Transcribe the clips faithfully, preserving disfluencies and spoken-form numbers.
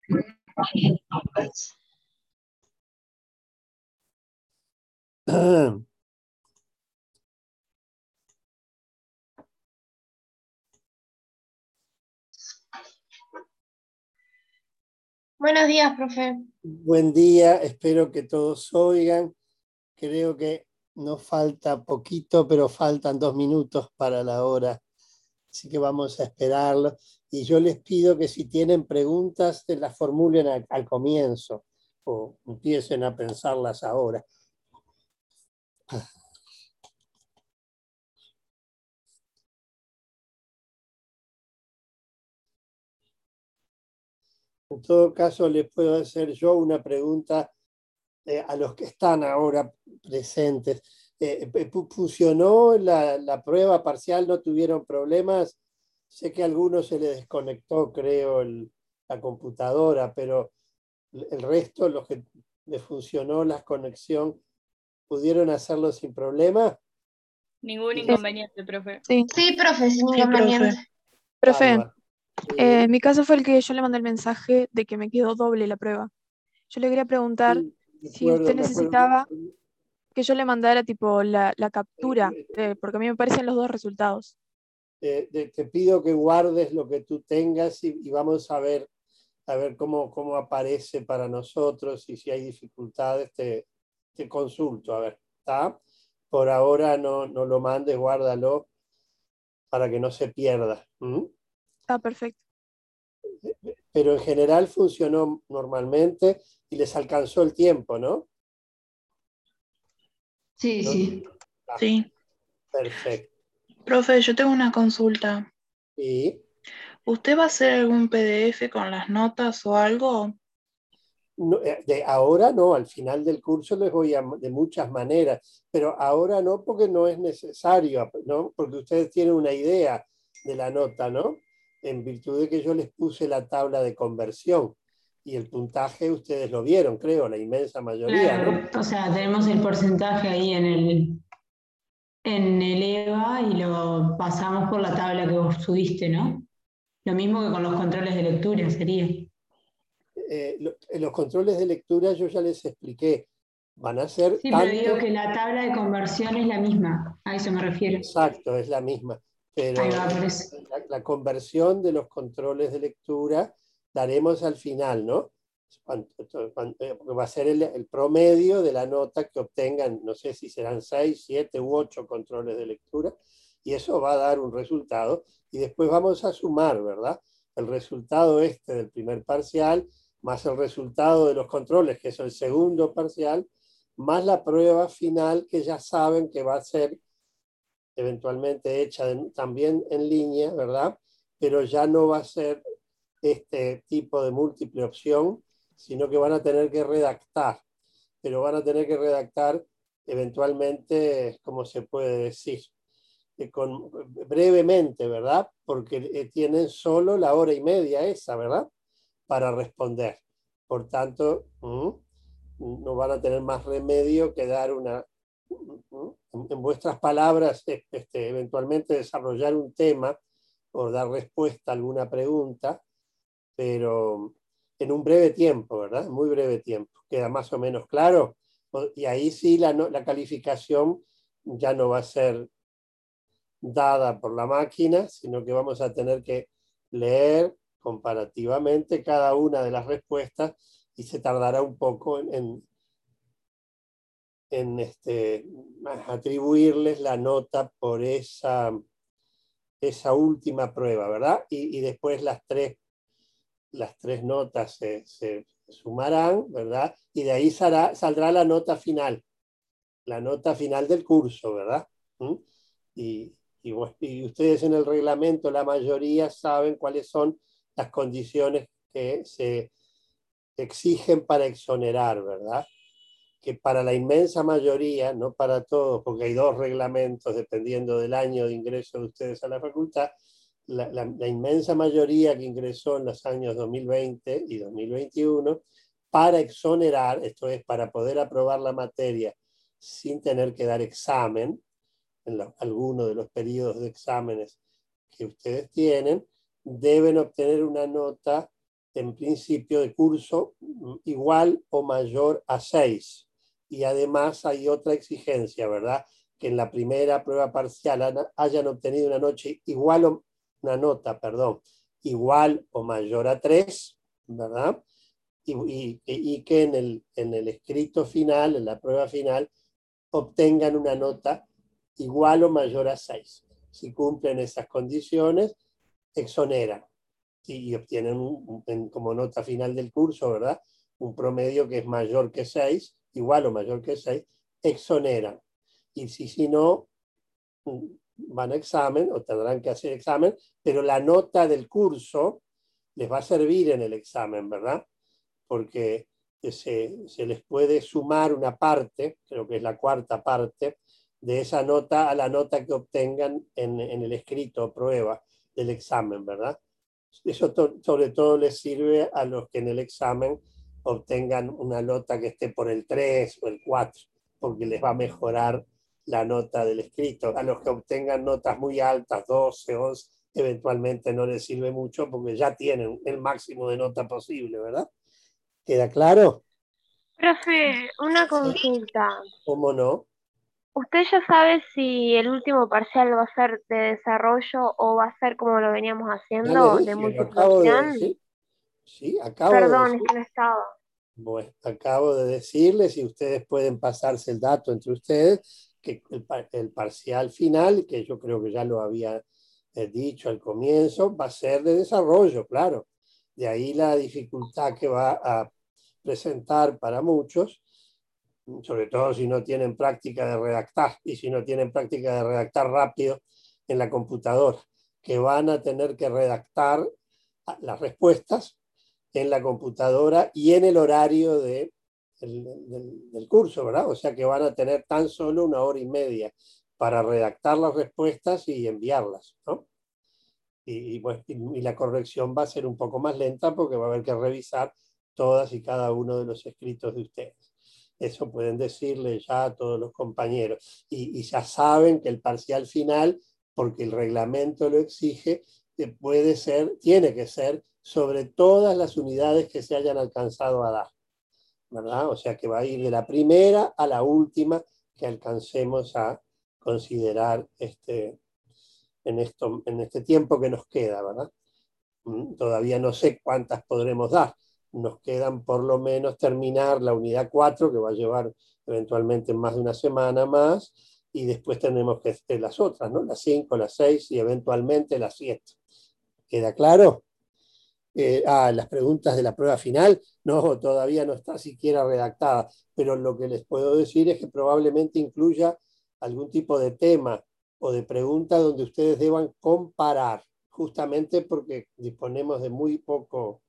Buenos días, profe. Buen día, espero que todos oigan. Creo que nos falta poquito, pero faltan dos minutos para la hora. Así que vamos a esperarlo. Y yo les pido que si tienen preguntas, se las formulen al, al comienzo o empiecen a pensarlas ahora. En todo caso, les puedo hacer yo una pregunta eh, a los que están ahora presentes. Eh, ¿Funcionó la, la prueba parcial? ¿No tuvieron problemas? Sé que a algunos se les desconectó, creo, el, la computadora, pero el resto, los que les funcionó la conexión, ¿pudieron hacerlo sin problema? Ningún inconveniente, profe. Sí, Sí, profe, sin sí, inconveniente. profe. Bárbaro. Eh, Eh, mi caso fue el que yo le mandé el mensaje de que me quedó doble la prueba. Yo le quería preguntar sí, me si acuerdo, usted me acuerdo. necesitaba que yo le mandara tipo la, la captura, de- porque a mí me parecen los dos resultados. Eh, te, te pido que guardes lo que tú tengas y, y vamos a ver, a ver cómo, cómo aparece para nosotros y si hay dificultades te, te consulto, a ver, ¿está? Por ahora no, no lo mandes, guárdalo para que no se pierda. ¿Mm? Ah, perfecto. Pero en general funcionó normalmente y les alcanzó el tiempo, ¿no? Sí, ¿No? sí. Ah, Sí. perfecto. Profe, yo tengo una consulta. ¿Y? ¿Usted va a hacer algún P D F con las notas o algo? No, eh, de ahora no, al final del curso les voy a, de muchas maneras, pero ahora no porque no es necesario, ¿no? Porque ustedes tienen una idea de la nota, ¿no? En virtud de que yo les puse la tabla de conversión y el puntaje ustedes lo vieron, creo, la inmensa mayoría, ¿no? Claro, o sea, tenemos el porcentaje ahí en el, en el E V A y lo pasamos por la tabla que vos subiste, ¿no? Lo mismo que con los controles de lectura sería. Eh, lo- en los controles de lectura yo ya les expliqué, van a ser Sí, pero digo tanto, que la tabla de conversión es la misma, a eso me refiero. exacto, es la misma, pero Ahí va, por eso. la, la conversión de los controles de lectura la haremos al final, ¿no? Cuando- cuando- eh, porque va a ser el, el promedio de la nota que obtengan, no sé si serán seis, siete u ocho controles de lectura, y eso va a dar un resultado, y después vamos a sumar, ¿verdad? El resultado este del primer parcial, más el resultado de los controles, que es el segundo parcial, más la prueba final que ya saben que va a ser eventualmente hecha de, también en línea, ¿verdad? Pero ya no va a ser este tipo de múltiple opción, sino que van a tener que redactar, pero van a tener que redactar eventualmente, ¿cómo se puede decir? Eh, con, brevemente, ¿verdad? Porque eh, tienen solo la hora y media esa, ¿verdad? Para responder. Por tanto, ¿mm? no van a tener más remedio que dar una, en vuestras palabras, este, eventualmente desarrollar un tema o dar respuesta a alguna pregunta, pero en un breve tiempo, ¿verdad? Muy breve tiempo. Queda más o menos claro. Y ahí sí la, la calificación ya no va a ser dada por la máquina, sino que vamos a tener que leer comparativamente cada una de las respuestas y se tardará un poco en, en, en este, atribuirles la nota por esa, esa última prueba, ¿verdad? Y, y después las tres, las tres notas se, se sumarán, ¿verdad? Y de ahí saldrá, saldrá la nota final, la nota final del curso, ¿verdad? ¿Mm? Y, y, y ustedes en el reglamento, la mayoría saben cuáles son las condiciones que se exigen para exonerar, ¿verdad? Que para la inmensa mayoría, no para todos, porque hay dos reglamentos dependiendo del año de ingreso de ustedes a la facultad, la, la, la inmensa mayoría que ingresó en los años dos mil veinte y dos mil veintiuno, para exonerar, esto es, para poder aprobar la materia sin tener que dar examen, en la, alguno de los periodos de exámenes que ustedes tienen, deben obtener una nota en principio de curso igual o mayor a seis. Y además hay otra exigencia, ¿verdad? Que en la primera prueba parcial hayan obtenido una noche igual o, una nota, perdón, igual o mayor a tres, ¿verdad? Y, y, y que en el, en el escrito final, en la prueba final, obtengan una nota igual o mayor a seis. Si cumplen esas condiciones, exoneran y obtienen un, un, como nota final del curso, ¿verdad? Un promedio que es mayor que seis, igual o mayor que seis, exoneran. Y si, si no, van a examen o tendrán que hacer examen, pero la nota del curso les va a servir en el examen, ¿verdad? Porque se, se les puede sumar una parte, creo que es la cuarta parte, de esa nota a la nota que obtengan en, en el escrito o prueba del examen, ¿verdad? Eso to, sobre todo les sirve a los que en el examen obtengan una nota que esté por el tres o el cuatro, porque les va a mejorar la nota del escrito. A los que obtengan notas muy altas, doce, once, eventualmente no les sirve mucho porque ya tienen el máximo de nota posible, ¿verdad? ¿Queda claro? Profe, una consulta. ¿Cómo no? ¿Usted ya sabe si el último parcial va a ser de desarrollo o va a ser como lo veníamos Ya les haciendo, dije, de lo acabo de multiplicación? decir. Sí, acabo Perdón, de es decir. que no estaba. Bueno, acabo de decirles y ustedes pueden pasarse el dato entre ustedes, que el, el parcial final, que yo creo que ya lo había eh, dicho al comienzo, va a ser de desarrollo, claro. De ahí la dificultad que va a presentar para muchos, sobre todo si no tienen práctica de redactar y si no tienen práctica de redactar rápido en la computadora, que van a tener que redactar las respuestas en la computadora y en el horario de, el, del, del curso, ¿verdad? O sea que van a tener tan solo una hora y media para redactar las respuestas y enviarlas, ¿no? Y, y, pues, y, y la corrección va a ser un poco más lenta porque va a haber que revisar todas y cada uno de los escritos de ustedes. Eso pueden decirle ya a todos los compañeros. Y, y ya saben que el parcial final, porque el reglamento lo exige, puede ser, tiene que ser sobre todas las unidades que se hayan alcanzado a dar, ¿verdad? O sea que va a ir de la primera a la última que alcancemos a considerar este, en, esto, en este tiempo que nos queda, ¿verdad? Todavía no sé cuántas podremos dar. Nos quedan por lo menos terminar la unidad cuatro, que va a llevar eventualmente más de una semana más, y después tenemos que hacer las otras, ¿no? Las cinco, las seis y eventualmente las siete. ¿Queda claro? Eh, ah, las preguntas de la prueba final, no, todavía no está siquiera redactada, pero lo que les puedo decir es que probablemente incluya algún tipo de tema o de pregunta donde ustedes deban comparar, justamente porque disponemos de muy poco,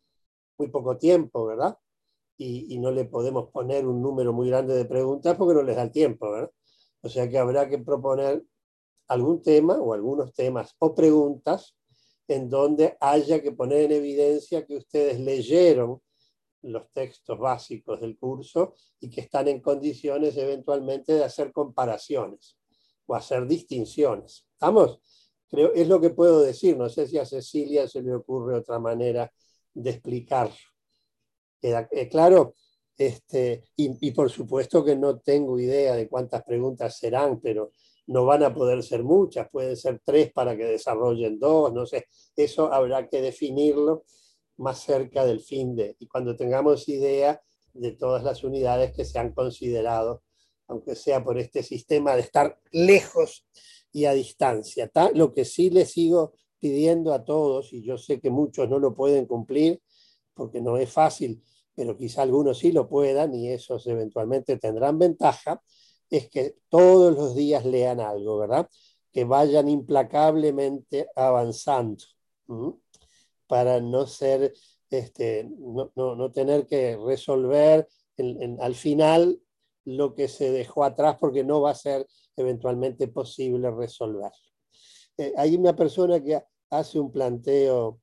muy poco tiempo, ¿verdad? Y, y no le podemos poner un número muy grande de preguntas porque no les da el tiempo, ¿verdad? O sea que habrá que proponer algún tema o algunos temas o preguntas en donde haya que poner en evidencia que ustedes leyeron los textos básicos del curso y que están en condiciones eventualmente de hacer comparaciones o hacer distinciones. ¿Estamos? Creo, es lo que puedo decir. No sé si a Cecilia se le ocurre otra manera de explicar. ¿Queda claro? Este, y, y por supuesto que no tengo idea de cuántas preguntas serán, pero no van a poder ser muchas, pueden ser tres para que desarrollen dos, no sé, eso habrá que definirlo más cerca del fin de, y cuando tengamos idea de todas las unidades que se han considerado, aunque sea por este sistema de estar lejos y a distancia, ¿tá? Lo que sí les sigo pidiendo a todos, y yo sé que muchos no lo pueden cumplir, porque no es fácil, pero quizá algunos sí lo puedan, y esos eventualmente tendrán ventaja, es que todos los días lean algo, ¿verdad? Que vayan implacablemente avanzando, ¿m? Para no ser, este, no, no, no tener que resolver en, en, al final lo que se dejó atrás, porque no va a ser eventualmente posible resolver. Eh, hay una persona que hace un planteo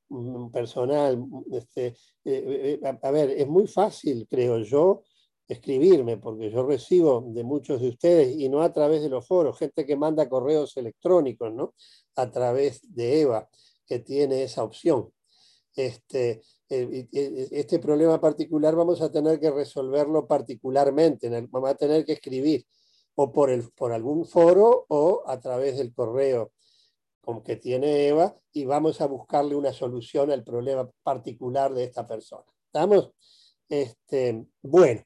personal, este, eh, eh, a, a ver, es muy fácil, creo yo, escribirme, porque yo recibo de muchos de ustedes, y no a través de los foros, gente que manda correos electrónicos, ¿no? A través de Eva, que tiene esa opción. Este, eh, este problema particular vamos a tener que resolverlo particularmente, vamos a tener que escribir o por, el, por algún foro o a través del correo como que tiene Eva, y vamos a buscarle una solución al problema particular de esta persona. ¿Estamos? Este, bueno.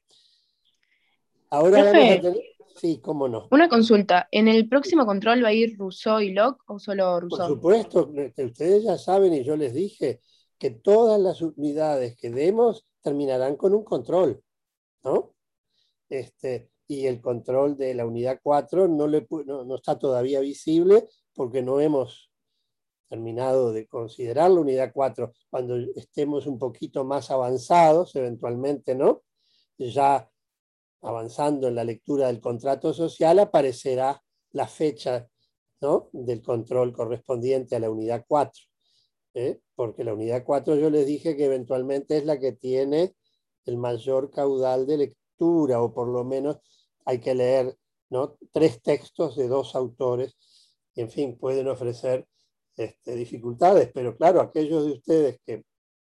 Ahora Profe, vamos a tener... Sí, cómo no. una consulta. ¿En el próximo control va a ir Rousseau y Locke o solo Por Rousseau? supuesto, que ustedes ya saben y yo les dije que todas las unidades que demos terminarán con un control, ¿no? Este, y el control de la unidad cuatro no, le, no, no está todavía visible porque no hemos terminado de considerar la unidad cuatro. Cuando estemos un poquito más avanzados, eventualmente, ¿no? Ya avanzando en la lectura del contrato social, aparecerá la fecha, ¿no?, del control correspondiente a la unidad cuatro. ¿eh? Porque la unidad cuatro yo les dije que eventualmente es la que tiene el mayor caudal de lectura, o por lo menos hay que leer, ¿no?, tres textos de dos autores, y en fin, pueden ofrecer este, dificultades, pero claro, aquellos de ustedes que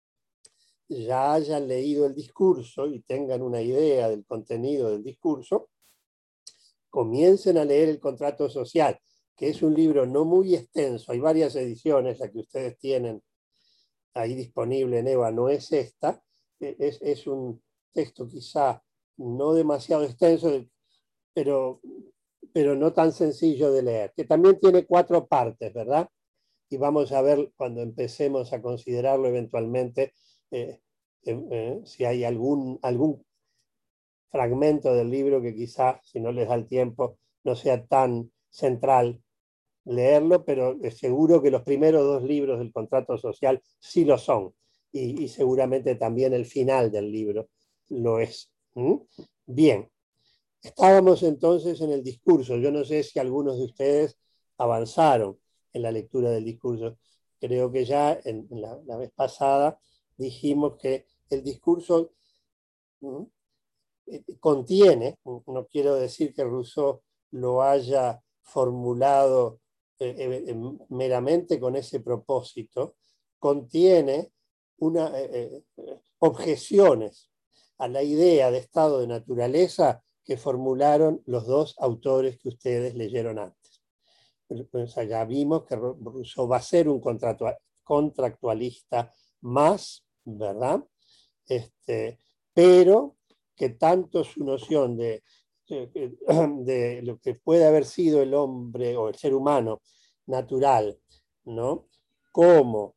ya hayan leído el discurso y tengan una idea del contenido del discurso, comiencen a leer el contrato social, que es un libro no muy extenso, hay varias ediciones, la que ustedes tienen ahí disponible en Eva no es esta, es, es un texto quizá no demasiado extenso, pero, pero no tan sencillo de leer, que también tiene cuatro partes, ¿verdad? Y vamos a ver cuando empecemos a considerarlo eventualmente, eh, eh, eh, si hay algún, algún fragmento del libro que quizá, si no les da el tiempo, no sea tan central leerlo, pero es seguro que los primeros dos libros del contrato social sí lo son, y, y seguramente también el final del libro lo es. ¿Mm? Bien, estábamos entonces en el discurso. Yo no sé si algunos de ustedes avanzaron en la lectura del discurso. Creo que ya en, en la, la vez pasada dijimos que el discurso ¿Mm? contiene, no quiero decir que Rousseau lo haya formulado eh, eh, meramente con ese propósito, contiene una, eh, eh, objeciones a la idea de estado de naturaleza que formularon los dos autores que ustedes leyeron antes. Pues ya vimos que Rousseau va a ser un contractualista más, ¿verdad? Este, pero que tanto su noción de, de, de lo que puede haber sido el hombre o el ser humano natural, ¿no?, como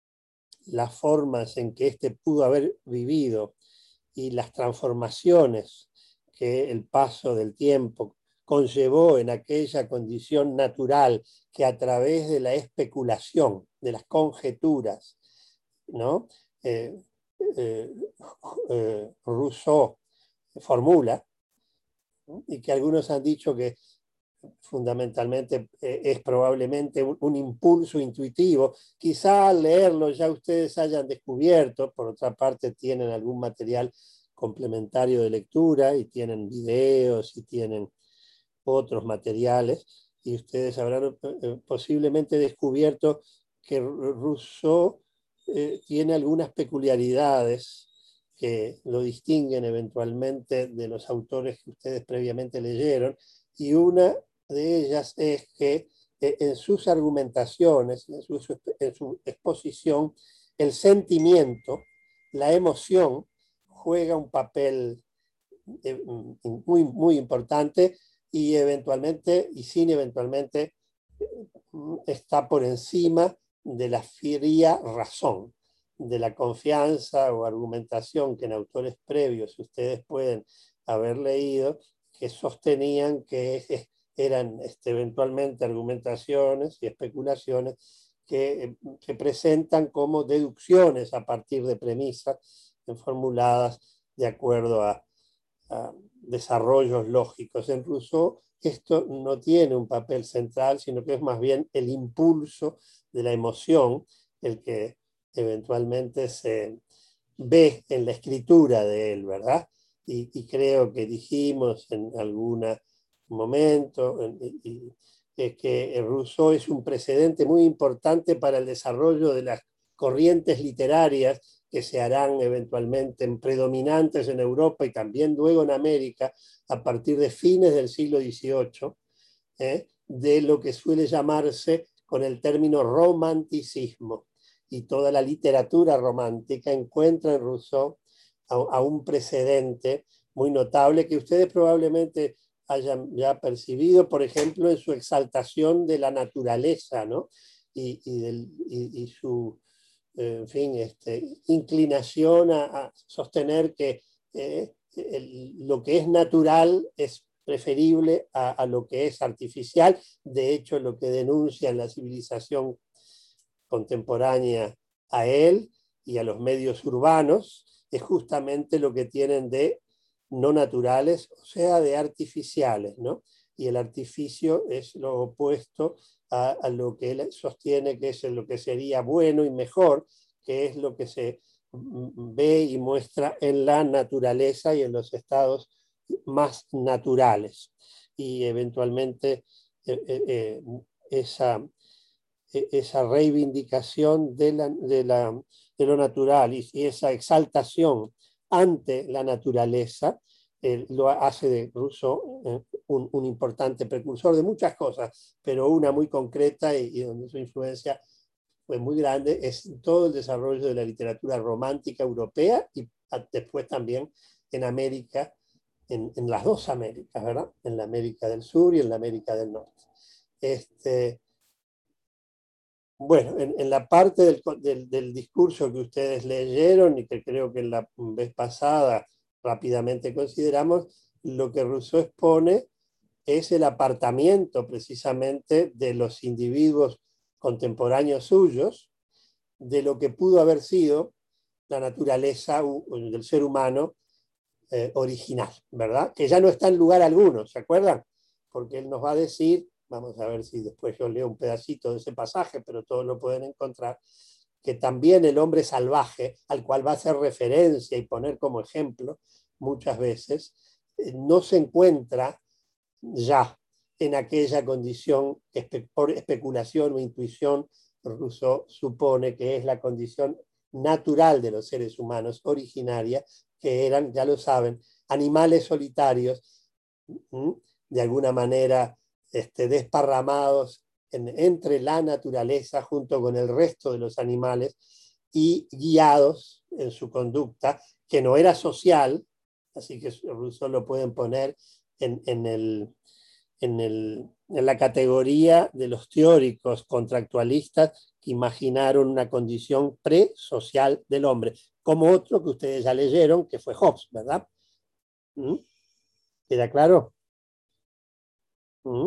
las formas en que éste pudo haber vivido y las transformaciones que el paso del tiempo conllevó en aquella condición natural que a través de la especulación, de las conjeturas, ¿no?, eh, eh, eh, Rousseau formula, ¿no?, y que algunos han dicho que fundamentalmente eh, es probablemente un, un impulso intuitivo. Quizá al leerlo ya ustedes hayan descubierto, por otra parte tienen algún material complementario de lectura y tienen videos y tienen otros materiales, y ustedes habrán eh, posiblemente descubierto que Rousseau eh, tiene algunas peculiaridades que lo distinguen eventualmente de los autores que ustedes previamente leyeron, y una de ellas es que eh, en sus argumentaciones, en su, en su exposición, el sentimiento, la emoción, juega un papel eh, muy, muy importante, y eventualmente, y sin eventualmente, está por encima de la fría razón, de la confianza o argumentación que en autores previos ustedes pueden haber leído, que sostenían que eran este, eventualmente argumentaciones y especulaciones que se presentan como deducciones a partir de premisas formuladas de acuerdo a, a desarrollos lógicos. En Rousseau esto no tiene un papel central, sino que es más bien el impulso de la emoción el que eventualmente se ve en la escritura de él, ¿verdad? Y, y creo que dijimos en algún momento y, y, es que Rousseau es un precedente muy importante para el desarrollo de las corrientes literarias que se harán eventualmente predominantes en Europa y también luego en América a partir de fines del siglo dieciocho, ¿eh? de lo que suele llamarse con el término romanticismo. Y toda la literatura romántica encuentra en Rousseau a, a un precedente muy notable que ustedes probablemente hayan ya percibido, por ejemplo, en su exaltación de la naturaleza, ¿no? y, y, del, y, y su, eh, en fin, este, inclinación a, a sostener que eh, el, lo que es natural es preferible a, a lo que es artificial. De hecho, lo que denuncia en la civilización contemporánea a él y a los medios urbanos es justamente lo que tienen de no naturales, o sea, de artificiales, ¿no? Y el artificio es lo opuesto a, a lo que él sostiene que es lo que sería bueno y mejor, que es lo que se ve y muestra en la naturaleza y en los estados más naturales. Y eventualmente eh, eh, esa, esa reivindicación de, la, de, la, de lo natural y, y esa exaltación ante la naturaleza eh, lo hace de Rousseau eh, un, un importante precursor de muchas cosas, pero una muy concreta y, y donde su influencia fue muy grande es todo el desarrollo de la literatura romántica europea y después también en América, en, en las dos Américas, ¿verdad? En la América del Sur y en la América del Norte. Este, bueno, en, en la parte del, del, del discurso que ustedes leyeron y que creo que la vez pasada rápidamente consideramos, lo que Rousseau expone es el apartamiento precisamente de los individuos contemporáneos suyos de lo que pudo haber sido la naturaleza del ser humano eh, original, ¿verdad? Que ya no está en lugar alguno, ¿se acuerdan? Porque él nos va a decir, vamos a ver si después yo leo un pedacito de ese pasaje, pero todos lo pueden encontrar, que también el hombre salvaje, al cual va a hacer referencia y poner como ejemplo muchas veces, eh, no se encuentra ya en aquella condición espe por especulación o intuición. Rousseau supone que es la condición natural de los seres humanos, originaria, que eran, ya lo saben, animales solitarios, ¿m? de alguna manera este, desparramados en, entre la naturaleza junto con el resto de los animales y guiados en su conducta, que no era social, así que Rousseau lo pueden poner en, en, el, en, el, en la categoría de los teóricos contractualistas que imaginaron una condición pre-social del hombre, como otro que ustedes ya leyeron, que fue Hobbes, ¿verdad? ¿Mm? ¿Queda claro? ¿Mm?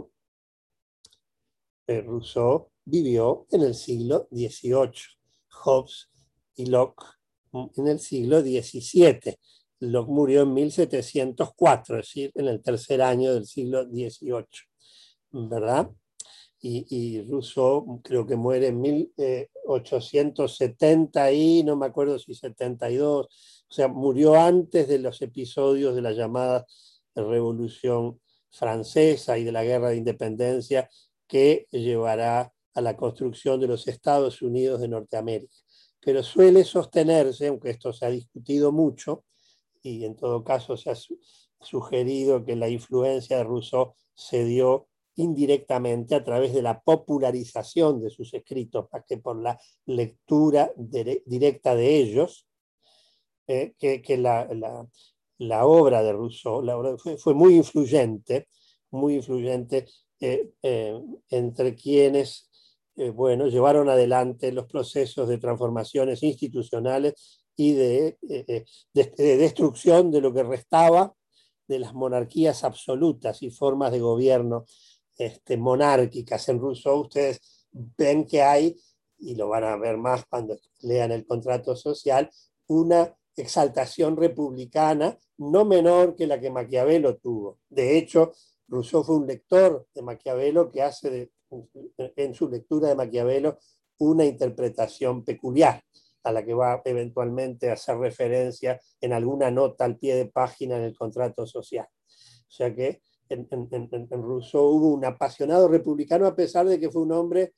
Eh, Rousseau vivió en el siglo dieciocho, Hobbes y Locke en el siglo diecisiete. Locke murió en mil setecientos cuatro, es decir, en el tercer año del siglo dieciocho, ¿verdad? Y, y Rousseau creo que muere en mil ochocientos setenta y no me acuerdo si setenta y dos, o sea, murió antes de los episodios de la llamada Revolución Francesa y de la Guerra de Independencia que llevará a la construcción de los Estados Unidos de Norteamérica. Pero suele sostenerse, aunque esto se ha discutido mucho, y en todo caso se ha su sugerido que la influencia de Rousseau se dio indirectamente a través de la popularización de sus escritos, más que por la lectura directa de ellos, eh, que, que la, la, la obra de Rousseau la obra fue, fue muy influyente, muy influyente eh, eh, entre quienes eh, bueno, llevaron adelante los procesos de transformaciones institucionales y de, eh, de, de destrucción de lo que restaba de las monarquías absolutas y formas de gobierno este, monárquicas. En Rousseau ustedes ven que hay, y lo van a ver más cuando lean el Contrato Social, una exaltación republicana no menor que la que Maquiavelo tuvo. De hecho, Rousseau fue un lector de Maquiavelo que hace de, en su lectura de Maquiavelo una interpretación peculiar, a la que va eventualmente a hacer referencia en alguna nota al pie de página en el Contrato Social. O sea que en, en, en, en Rousseau hubo un apasionado republicano, a pesar de que fue un hombre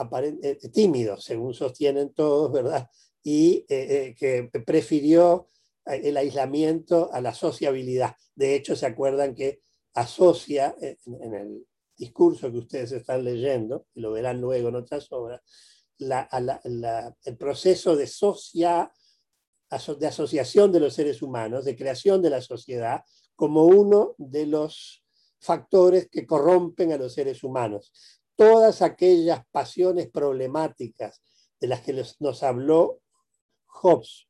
eh, tímido, según sostienen todos, ¿verdad? Y eh, eh, que prefirió el aislamiento a la sociabilidad. De hecho, se acuerdan que asocia en, en el discurso que ustedes están leyendo, y lo verán luego en otras obras, la, la, la, el proceso de, socia, de asociación de los seres humanos, de creación de la sociedad, como uno de los factores que corrompen a los seres humanos. Todas aquellas pasiones problemáticas de las que los, nos habló Hobbes,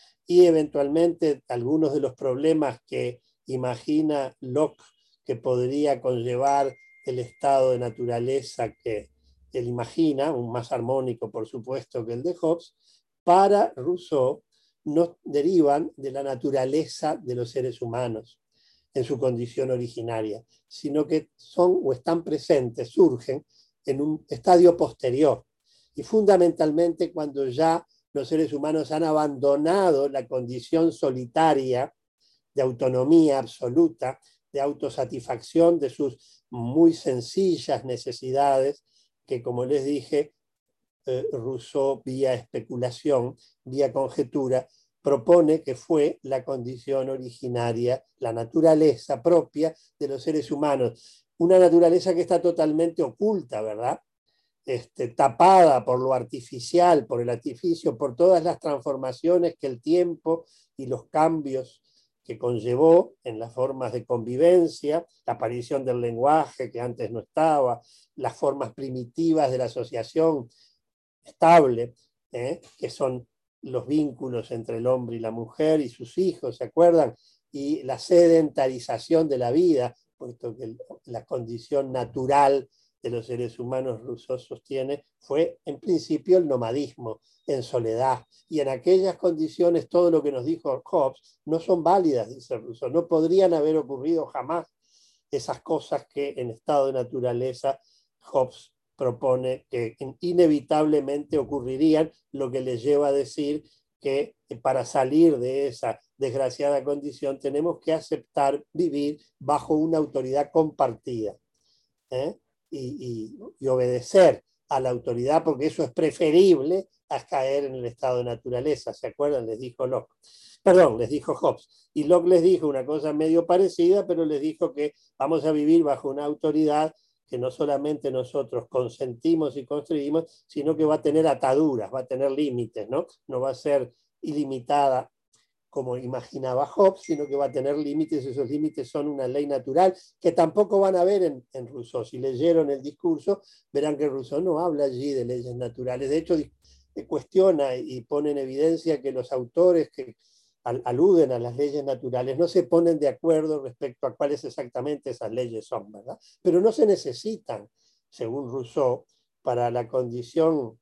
y eventualmente algunos de los problemas que imagina Locke que podría conllevar el estado de naturaleza que él imagina, un más armónico por supuesto que el de Hobbes, para Rousseau no derivan de la naturaleza de los seres humanos en su condición originaria, sino que son o están presentes, surgen en un estadio posterior, y fundamentalmente cuando ya los seres humanos han abandonado la condición solitaria de autonomía absoluta, de autosatisfacción de sus muy sencillas necesidades, que como les dije, eh, Rousseau, vía especulación, vía conjetura, propone que fue la condición originaria, la naturaleza propia de los seres humanos. Una naturaleza que está totalmente oculta, ¿verdad? Este, tapada por lo artificial, por el artificio, por todas las transformaciones que el tiempo y los cambios que conllevó en las formas de convivencia, la aparición del lenguaje que antes no estaba, las formas primitivas de la asociación estable, ¿eh? que son los vínculos entre el hombre y la mujer y sus hijos, ¿se acuerdan? Y la sedentarización de la vida, puesto que la condición natural de los seres humanos, Rousseau sostiene, fue en principio el nomadismo, en soledad. Y en aquellas condiciones todo lo que nos dijo Hobbes no son válidas, dice Rousseau, no podrían haber ocurrido jamás esas cosas que en estado de naturaleza Hobbes propone que inevitablemente ocurrirían, lo que les lleva a decir que para salir de esa desgraciada condición tenemos que aceptar vivir bajo una autoridad compartida, ¿eh? Y, y, y obedecer a la autoridad, porque eso es preferible a caer en el estado de naturaleza. ¿Se acuerdan? Les dijo Locke. Perdón, les dijo Hobbes. Y Locke les dijo una cosa medio parecida, pero les dijo que vamos a vivir bajo una autoridad que no solamente nosotros consentimos y construimos, sino que va a tener ataduras, va a tener límites, ¿no? No va a ser ilimitada como imaginaba Hobbes, sino que va a tener límites, y esos límites son una ley natural, que tampoco van a ver en, en Rousseau. Si leyeron el discurso, verán que Rousseau no habla allí de leyes naturales. De hecho, cuestiona y pone en evidencia que los autores que al, aluden a las leyes naturales no se ponen de acuerdo respecto a cuáles exactamente esas leyes son, ¿verdad? Pero no se necesitan, según Rousseau, para la condición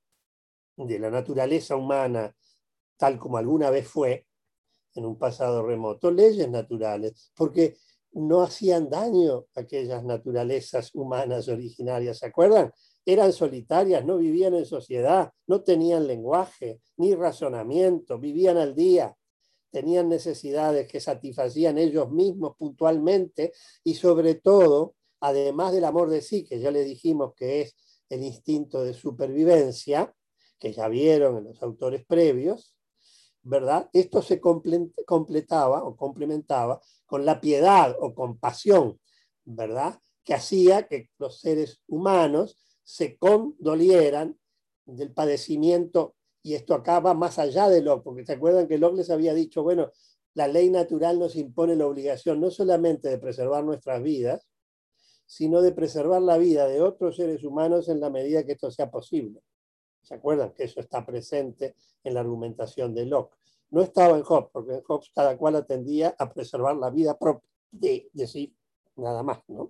de la naturaleza humana, tal como alguna vez fue, en un pasado remoto, leyes naturales, porque no hacían daño a aquellas naturalezas humanas originarias, ¿se acuerdan? Eran solitarias, no vivían en sociedad, no tenían lenguaje, ni razonamiento, vivían al día, tenían necesidades que satisfacían ellos mismos puntualmente, y sobre todo, además del amor de sí, que ya les dijimos que es el instinto de supervivencia, que ya vieron en los autores previos, ¿verdad? Esto se completaba o complementaba con la piedad o compasión, ¿verdad? Que hacía que los seres humanos se condolieran del padecimiento, y esto acaba más allá de Locke, porque se acuerdan que Locke les había dicho, bueno, la ley natural nos impone la obligación no solamente de preservar nuestras vidas, sino de preservar la vida de otros seres humanos en la medida que esto sea posible. ¿Se acuerdan que eso está presente en la argumentación de Locke? No estaba en Hobbes, porque en Hobbes cada cual atendía a preservar la vida propia de, de sí, nada más, ¿no?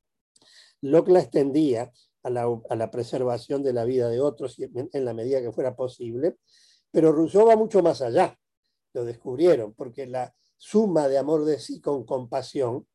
Locke la extendía a la, a la preservación de la vida de otros en, en la medida que fuera posible, pero Rousseau va mucho más allá, lo descubrieron, porque la suma de amor de sí con compasión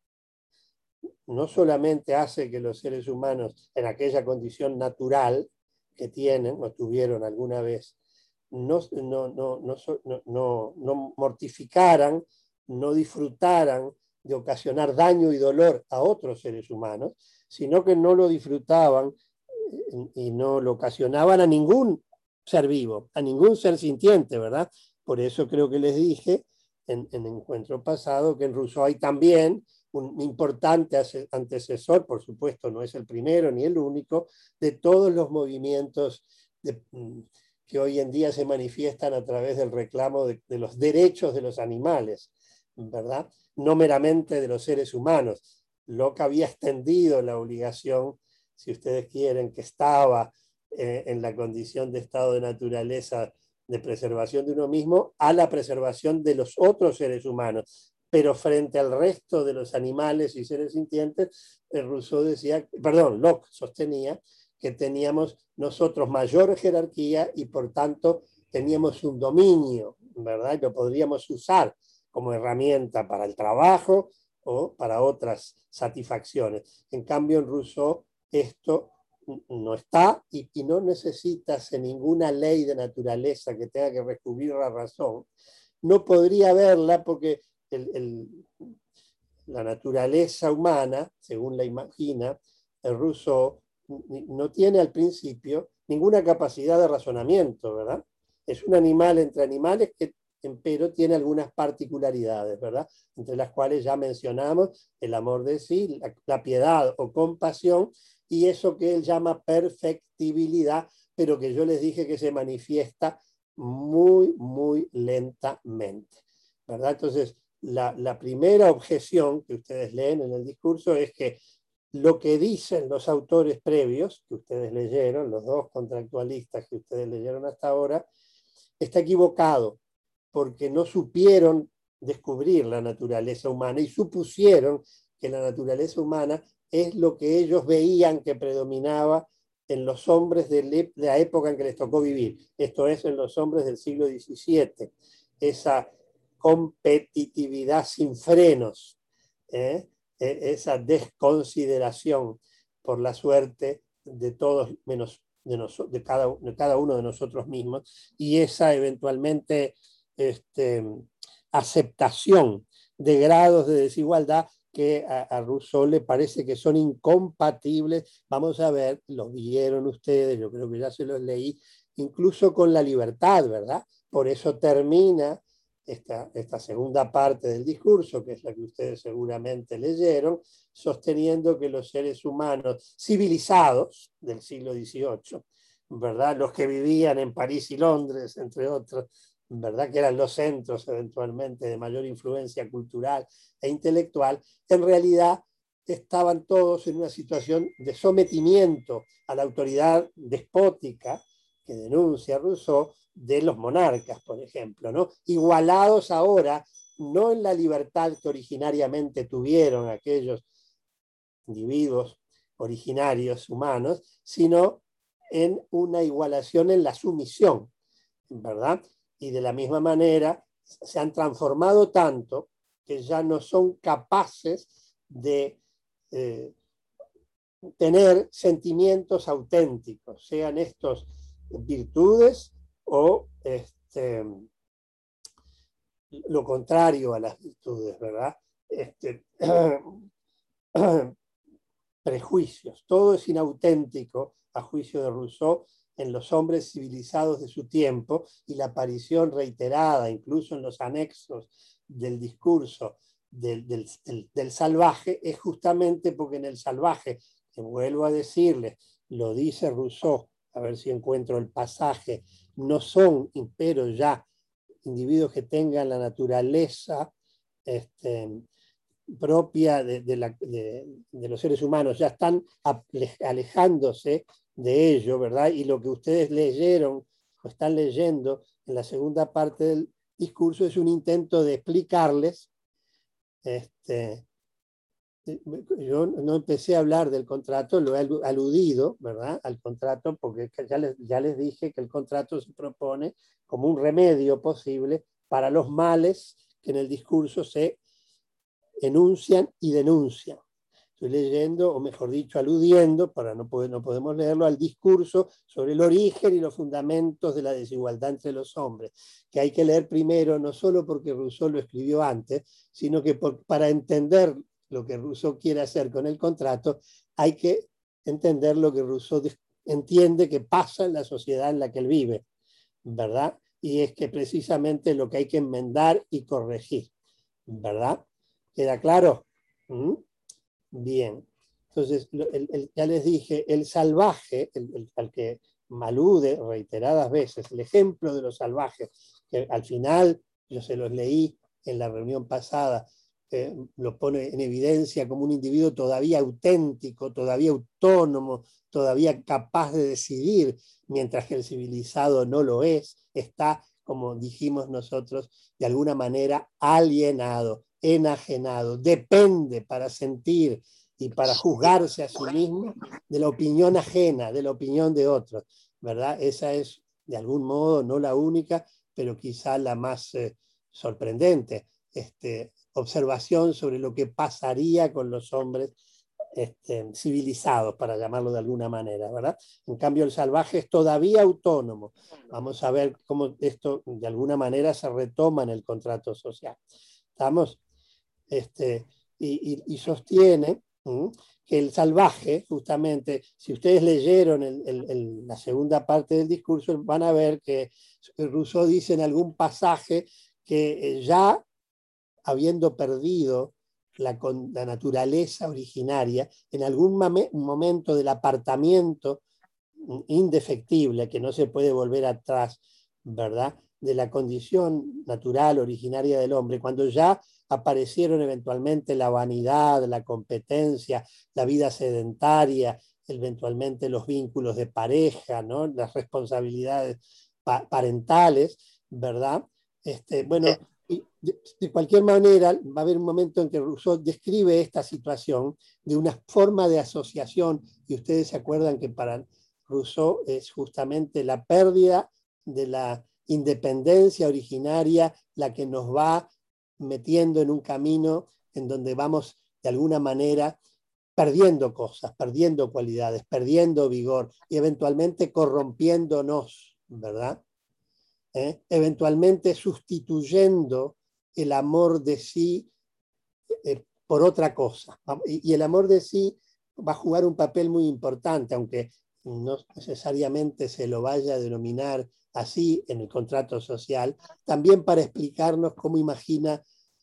no solamente hace que los seres humanos en aquella condición natural que tienen o tuvieron alguna vez, no, no, no, no, no, no mortificaran, no disfrutaran de ocasionar daño y dolor a otros seres humanos, sino que no lo disfrutaban y no lo ocasionaban a ningún ser vivo, a ningún ser sintiente, ¿verdad? Por eso creo que les dije en, en el encuentro pasado que en Rousseau hay también un importante antecesor, por supuesto no es el primero ni el único, de todos los movimientos de, que hoy en día se manifiestan a través del reclamo de, de los derechos de los animales, ¿verdad? No meramente de los seres humanos. Locke había extendido la obligación, si ustedes quieren, que estaba eh, en la condición de estado de naturaleza de preservación de uno mismo, a la preservación de los otros seres humanos. Pero frente al resto de los animales y seres sintientes, Rousseau decía, perdón, Locke sostenía que teníamos nosotros mayor jerarquía y por tanto teníamos un dominio, ¿verdad? Y lo podríamos usar como herramienta para el trabajo o para otras satisfacciones. En cambio, en Rousseau esto no está y, y no necesitas en ninguna ley de naturaleza que tenga que recubrir la razón. No podría haberla porque el, el, la naturaleza humana, según la imagina el Rousseau, no tiene al principio ninguna capacidad de razonamiento, ¿verdad? Es un animal entre animales que empero tiene algunas particularidades, ¿verdad? Entre las cuales ya mencionamos el amor de sí, la, la piedad o compasión, y eso que él llama perfectibilidad, pero que yo les dije que se manifiesta muy, muy lentamente, ¿verdad? Entonces, la, la primera objeción que ustedes leen en el discurso es que lo que dicen los autores previos, que ustedes leyeron, los dos contractualistas que ustedes leyeron hasta ahora, está equivocado, porque no supieron descubrir la naturaleza humana y supusieron que la naturaleza humana es lo que ellos veían que predominaba en los hombres de la época en que les tocó vivir. Esto es, en los hombres del siglo diecisiete. Esa competitividad sin frenos, ¿eh? Esa desconsideración por la suerte de todos menos de, nos, de, cada, de cada uno de nosotros mismos, y esa eventualmente este, aceptación de grados de desigualdad que a, a Rousseau le parece que son incompatibles. Vamos a ver, los vieron ustedes, yo creo que ya se los leí, incluso con la libertad, ¿verdad? Por eso termina esta, esta segunda parte del discurso, que es la que ustedes seguramente leyeron, sosteniendo que los seres humanos civilizados del siglo dieciocho, ¿verdad? Los que vivían en París y Londres, entre otros, ¿verdad? Que eran los centros eventualmente de mayor influencia cultural e intelectual, en realidad estaban todos en una situación de sometimiento a la autoridad despótica que denuncia Rousseau de los monarcas, por ejemplo, ¿no? Igualados ahora, no en la libertad que originariamente tuvieron aquellos individuos originarios humanos, sino en una igualación en la sumisión, ¿verdad? Y de la misma manera se han transformado tanto que ya no son capaces de eh, tener sentimientos auténticos, sean estos virtudes o este, lo contrario a las virtudes, ¿verdad? Este, prejuicios, todo es inauténtico a juicio de Rousseau en los hombres civilizados de su tiempo, y la aparición reiterada, incluso en los anexos del discurso del, del, del, del salvaje, es justamente porque en el salvaje, que vuelvo a decirles, lo dice Rousseau, a ver si encuentro el pasaje, no son, pero ya, individuos que tengan la naturaleza este, propia de, de, la, de, de los seres humanos, ya están alejándose de ello, ¿verdad? Y lo que ustedes leyeron o están leyendo en la segunda parte del discurso es un intento de explicarles. Este, yo no empecé a hablar del contrato, lo he aludido, ¿verdad? Al contrato, porque ya les, ya les dije que el contrato se propone como un remedio posible para los males que en el discurso se enuncian y denuncian. Estoy leyendo, o mejor dicho, aludiendo, para no, poder, no podemos leerlo, al discurso sobre el origen y los fundamentos de la desigualdad entre los hombres, que hay que leer primero, no solo porque Rousseau lo escribió antes, sino que por, para entender lo que Rousseau quiere hacer con el contrato, hay que entender lo que Rousseau entiende que pasa en la sociedad en la que él vive, ¿verdad? Y es que precisamente lo que hay que enmendar y corregir, ¿verdad? ¿Queda claro? ¿Mm? Bien. Entonces, el, el, ya les dije, el salvaje, el, el, al que alude reiteradas veces, el ejemplo de los salvajes, que al final yo se los leí en la reunión pasada, eh, lo pone en evidencia como un individuo todavía auténtico, todavía autónomo, todavía capaz de decidir, mientras que el civilizado no lo es, está, como dijimos nosotros, de alguna manera alienado, enajenado, depende para sentir y para juzgarse a sí mismo de la opinión ajena, de la opinión de otros, ¿verdad? Esa es, de algún modo, no la única, pero quizá la más eh, sorprendente este, observación sobre lo que pasaría con los hombres este, civilizados, para llamarlo de alguna manera, ¿verdad? En cambio, el salvaje es todavía autónomo. Vamos a ver cómo esto, de alguna manera, se retoma en el contrato social. ¿Estamos? Este, y, y, y sostiene ¿m? que el salvaje, justamente, si ustedes leyeron el, el, el, la segunda parte del discurso, van a ver que Rousseau dice en algún pasaje que ya habiendo perdido la, la naturaleza originaria, en algún momento del apartamiento indefectible, que no se puede volver atrás, ¿verdad?, de la condición natural originaria del hombre, cuando ya aparecieron eventualmente la vanidad, la competencia, la vida sedentaria, eventualmente los vínculos de pareja, ¿no?, las responsabilidades pa parentales, ¿verdad? Este, bueno, de, de cualquier manera, va a haber un momento en que Rousseau describe esta situación de una forma de asociación, y ustedes se acuerdan que para Rousseau es justamente la pérdida de la independencia originaria la que nos va metiendo en un camino en donde vamos de alguna manera perdiendo cosas, perdiendo cualidades, perdiendo vigor y eventualmente corrompiéndonos, ¿verdad? ¿Eh? Eventualmente sustituyendo el amor de sí eh, por otra cosa. Y, y el amor de sí va a jugar un papel muy importante, aunque no necesariamente se lo vaya a denominar así en el contrato social, también para explicarnos cómo imagina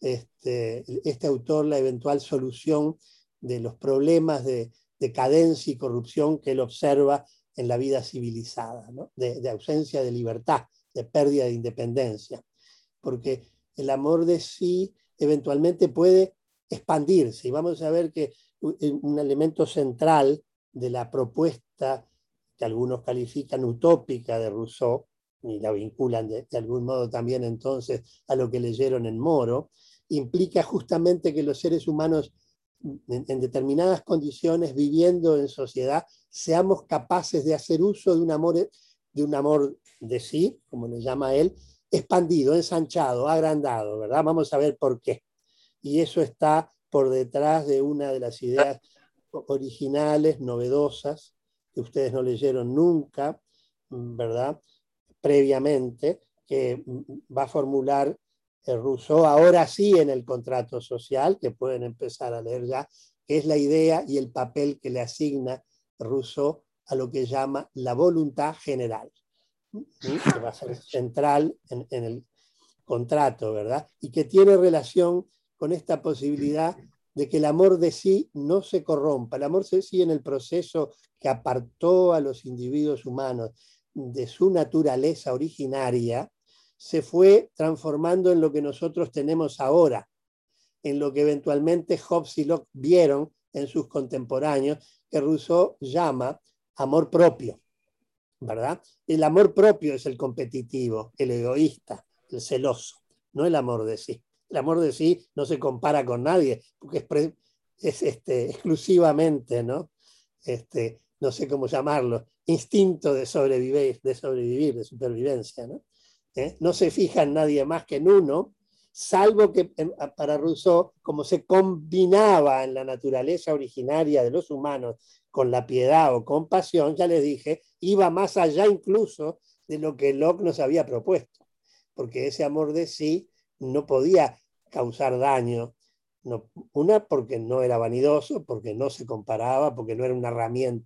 este, este autor la eventual solución de los problemas de decadencia y corrupción que él observa en la vida civilizada, ¿no? de, de ausencia de libertad, de pérdida de independencia, porque el amor de sí eventualmente puede expandirse, y vamos a ver que un elemento central de la propuesta que algunos califican utópica de Rousseau, y la vinculan de, de algún modo también entonces a lo que leyeron en Moro, implica justamente que los seres humanos en, en determinadas condiciones, viviendo en sociedad, seamos capaces de hacer uso de un amor, de un amor de sí, como le llama él, expandido, ensanchado, agrandado, ¿verdad? Vamos a ver por qué. Y eso está por detrás de una de las ideas originales, novedosas, que ustedes no leyeron nunca, ¿verdad?, previamente, que va a formular Rousseau ahora sí en el contrato social, que pueden empezar a leer ya, que es la idea y el papel que le asigna Rousseau a lo que llama la voluntad general, ¿sí?, que va a ser central en, en el contrato, ¿verdad? Y que tiene relación con esta posibilidad de que el amor de sí no se corrompa. El amor de sí, en el proceso que apartó a los individuos humanos de su naturaleza originaria, se fue transformando en lo que nosotros tenemos ahora, en lo que eventualmente Hobbes y Locke vieron en sus contemporáneos, que Rousseau llama amor propio, ¿verdad? El amor propio es el competitivo, el egoísta, el celoso, no el amor de sí. El amor de sí no se compara con nadie, porque es, pre, es este, exclusivamente, ¿no? Este, no sé cómo llamarlo, instinto de sobrevivir, de sobrevivir, de supervivencia, ¿no? ¿Eh? No se fija en nadie más que en uno, salvo que para Rousseau, como se combinaba en la naturaleza originaria de los humanos con la piedad o compasión, ya les dije, iba más allá incluso de lo que Locke nos había propuesto, porque ese amor de sí no podía causar daño, no, una porque no era vanidoso, porque no se comparaba, porque no era una herramienta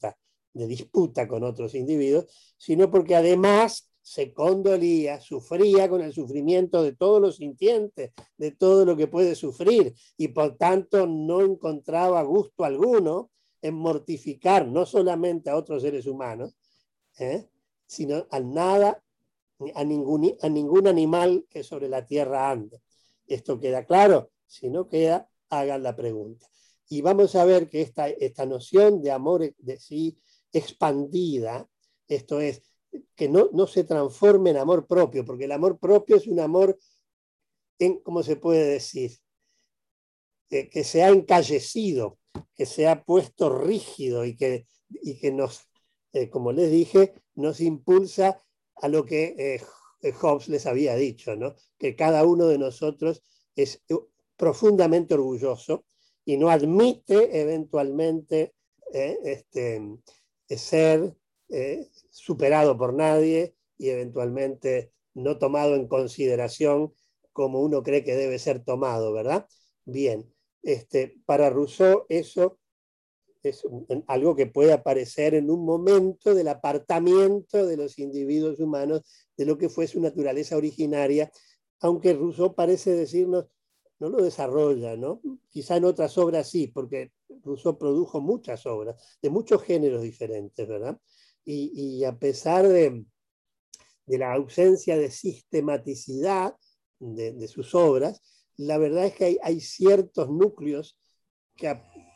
de disputa con otros individuos, sino porque además se condolía, sufría con el sufrimiento de todos los sintientes, de todo lo que puede sufrir, y por tanto no encontraba gusto alguno en mortificar no solamente a otros seres humanos, ¿eh? sino a nada, a ningún, a ningún animal que sobre la tierra ande. ¿Esto queda claro? Si no queda, hagan la pregunta. Y vamos a ver que esta, esta noción de amor de sí expandida, esto es, que no, no se transforme en amor propio, porque el amor propio es un amor, en, ¿cómo se puede decir? Eh, que se ha encallecido, que se ha puesto rígido y que, y que nos, eh, como les dije, nos impulsa a lo que eh, Hobbes les había dicho, ¿no? Que cada uno de nosotros es profundamente orgulloso y no admite eventualmente eh, este, ser eh, superado por nadie y eventualmente no tomado en consideración como uno cree que debe ser tomado, ¿verdad? Bien, este, para Rousseau eso es algo que puede aparecer en un momento del apartamiento de los individuos humanos de lo que fue su naturaleza originaria, aunque Rousseau parece decirnos, no lo desarrolla, ¿no? Quizá en otras obras sí, porque Rousseau produjo muchas obras de muchos géneros diferentes, ¿verdad? Y, y a pesar de, de la ausencia de sistematicidad de, de sus obras, la verdad es que hay, hay ciertos núcleos que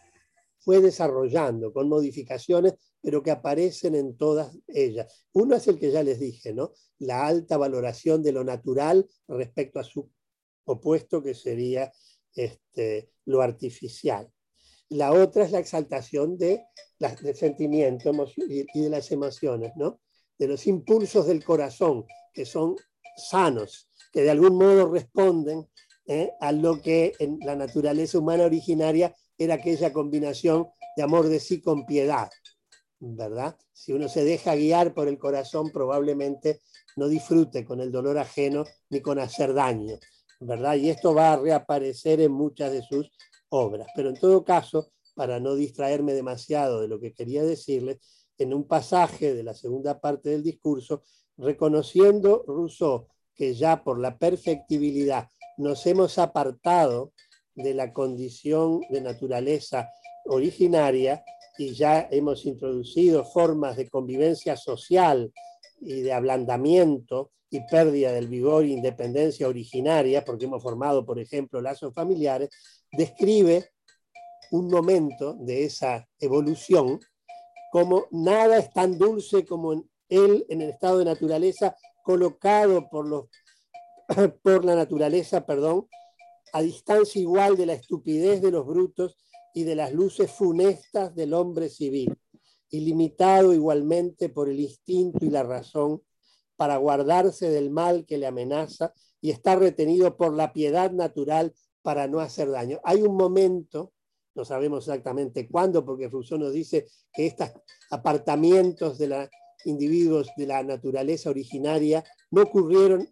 fue desarrollando con modificaciones, pero que aparecen en todas ellas. Uno es el que ya les dije, ¿no? La alta valoración de lo natural respecto a su opuesto, que sería este, lo artificial. La otra es la exaltación de las, del sentimiento y, y de las emociones, ¿no? De los impulsos del corazón, que son sanos, que de algún modo responden ¿eh? a lo que en la naturaleza humana originaria era aquella combinación de amor de sí con piedad, ¿verdad? Si uno se deja guiar por el corazón, probablemente no disfrute con el dolor ajeno ni con hacer daño, ¿verdad? Y esto va a reaparecer en muchas de sus obras. Pero en todo caso, para no distraerme demasiado de lo que quería decirles, en un pasaje de la segunda parte del discurso, reconociendo Rousseau que ya por la perfectibilidad nos hemos apartado de la condición de naturaleza originaria y ya hemos introducido formas de convivencia social y de ablandamiento y pérdida del vigor e independencia originaria, porque hemos formado, por ejemplo, lazos familiares, describe un momento de esa evolución como nada es tan dulce como en él en el estado de naturaleza colocado por, los, por la naturaleza, perdón, a distancia igual de la estupidez de los brutos y de las luces funestas del hombre civil, y limitado igualmente por el instinto y la razón para guardarse del mal que le amenaza y estar retenido por la piedad natural para no hacer daño. Hay un momento, no sabemos exactamente cuándo, porque Rousseau nos dice que estos apartamientos de los individuos de la naturaleza originaria no ocurrieron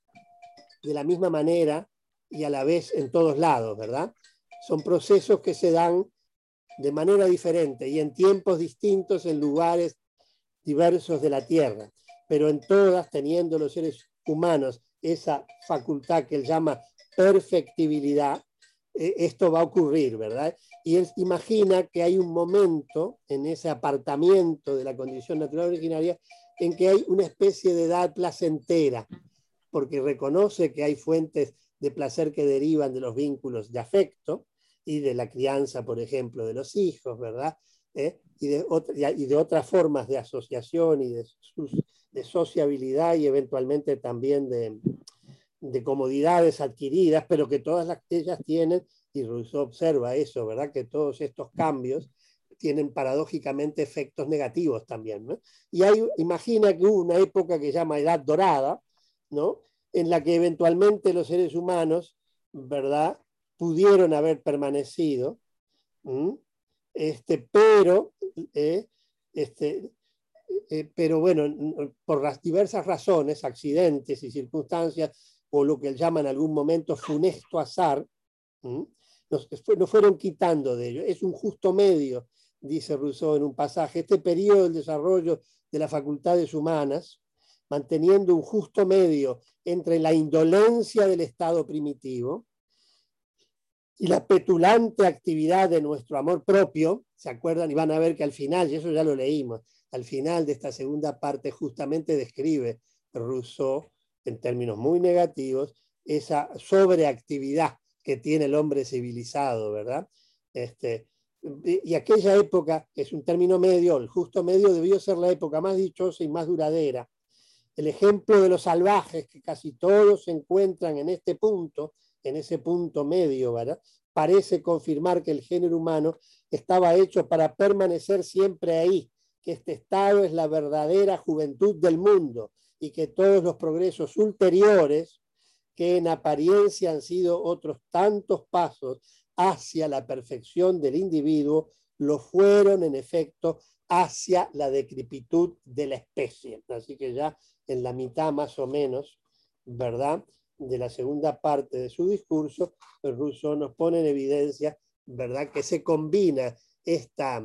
de la misma manera y a la vez en todos lados, ¿verdad? Son procesos que se dan de manera diferente y en tiempos distintos en lugares diversos de la Tierra, pero en todas teniendo los seres humanos esa facultad que él llama perfectibilidad, eh, esto va a ocurrir, ¿verdad? Y él imagina que hay un momento en ese apartamiento de la condición natural originaria en que hay una especie de edad placentera, porque reconoce que hay fuentes de placer que derivan de los vínculos de afecto y de la crianza, por ejemplo, de los hijos, ¿verdad? ¿Eh? Y, de otra, y de otras formas de asociación y de, sus, de sociabilidad y eventualmente también de, de comodidades adquiridas, pero que todas las, ellas tienen, y Rousseau observa eso, ¿verdad? Que todos estos cambios tienen paradójicamente efectos negativos también, ¿no? Y hay, imagina que hubo una época que se llama Edad Dorada, ¿no? En la que eventualmente los seres humanos, ¿verdad?, pudieron haber permanecido, ¿m? este, pero, eh, este, eh, pero bueno, por las diversas razones, accidentes y circunstancias, o lo que él llama en algún momento funesto azar, ¿m? nos, nos fueron quitando de ello. Es un justo medio dice Rousseau en un pasaje, este periodo del desarrollo de las facultades humanas, manteniendo un justo medio entre la indolencia del estado primitivo y la petulante actividad de nuestro amor propio, ¿se acuerdan? Y van a ver que al final, y eso ya lo leímos, al final de esta segunda parte justamente describe Rousseau, en términos muy negativos, esa sobreactividad que tiene el hombre civilizado, ¿verdad? Este, y aquella época, que es un término medio, el justo medio debió ser la época más dichosa y más duradera. El ejemplo de los salvajes, que casi todos se encuentran en este punto, en ese punto medio, ¿verdad? Parece confirmar que el género humano estaba hecho para permanecer siempre ahí, que este estado es la verdadera juventud del mundo y que todos los progresos ulteriores, que en apariencia han sido otros tantos pasos hacia la perfección del individuo, lo fueron en efecto hacia la decrepitud de la especie. Así que ya en la mitad más o menos, ¿verdad?, de la segunda parte de su discurso, Rousseau nos pone en evidencia, ¿verdad?, que se combina esta,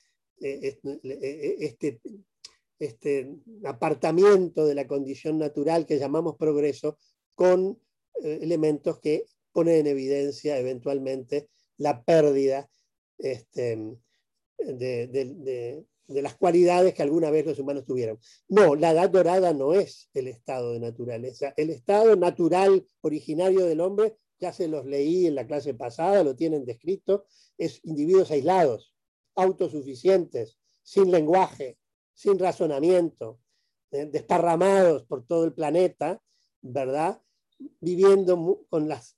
este, este apartamiento de la condición natural que llamamos progreso con elementos que ponen en evidencia eventualmente la pérdida este, de, de, de, de las cualidades que alguna vez los humanos tuvieron. No, la edad dorada no es el estado de naturaleza. El estado natural originario del hombre, ya se los leí en la clase pasada, lo tienen descrito, es individuos aislados, autosuficientes, sin lenguaje, sin razonamiento, eh, desparramados por todo el planeta, ¿verdad?, viviendo con las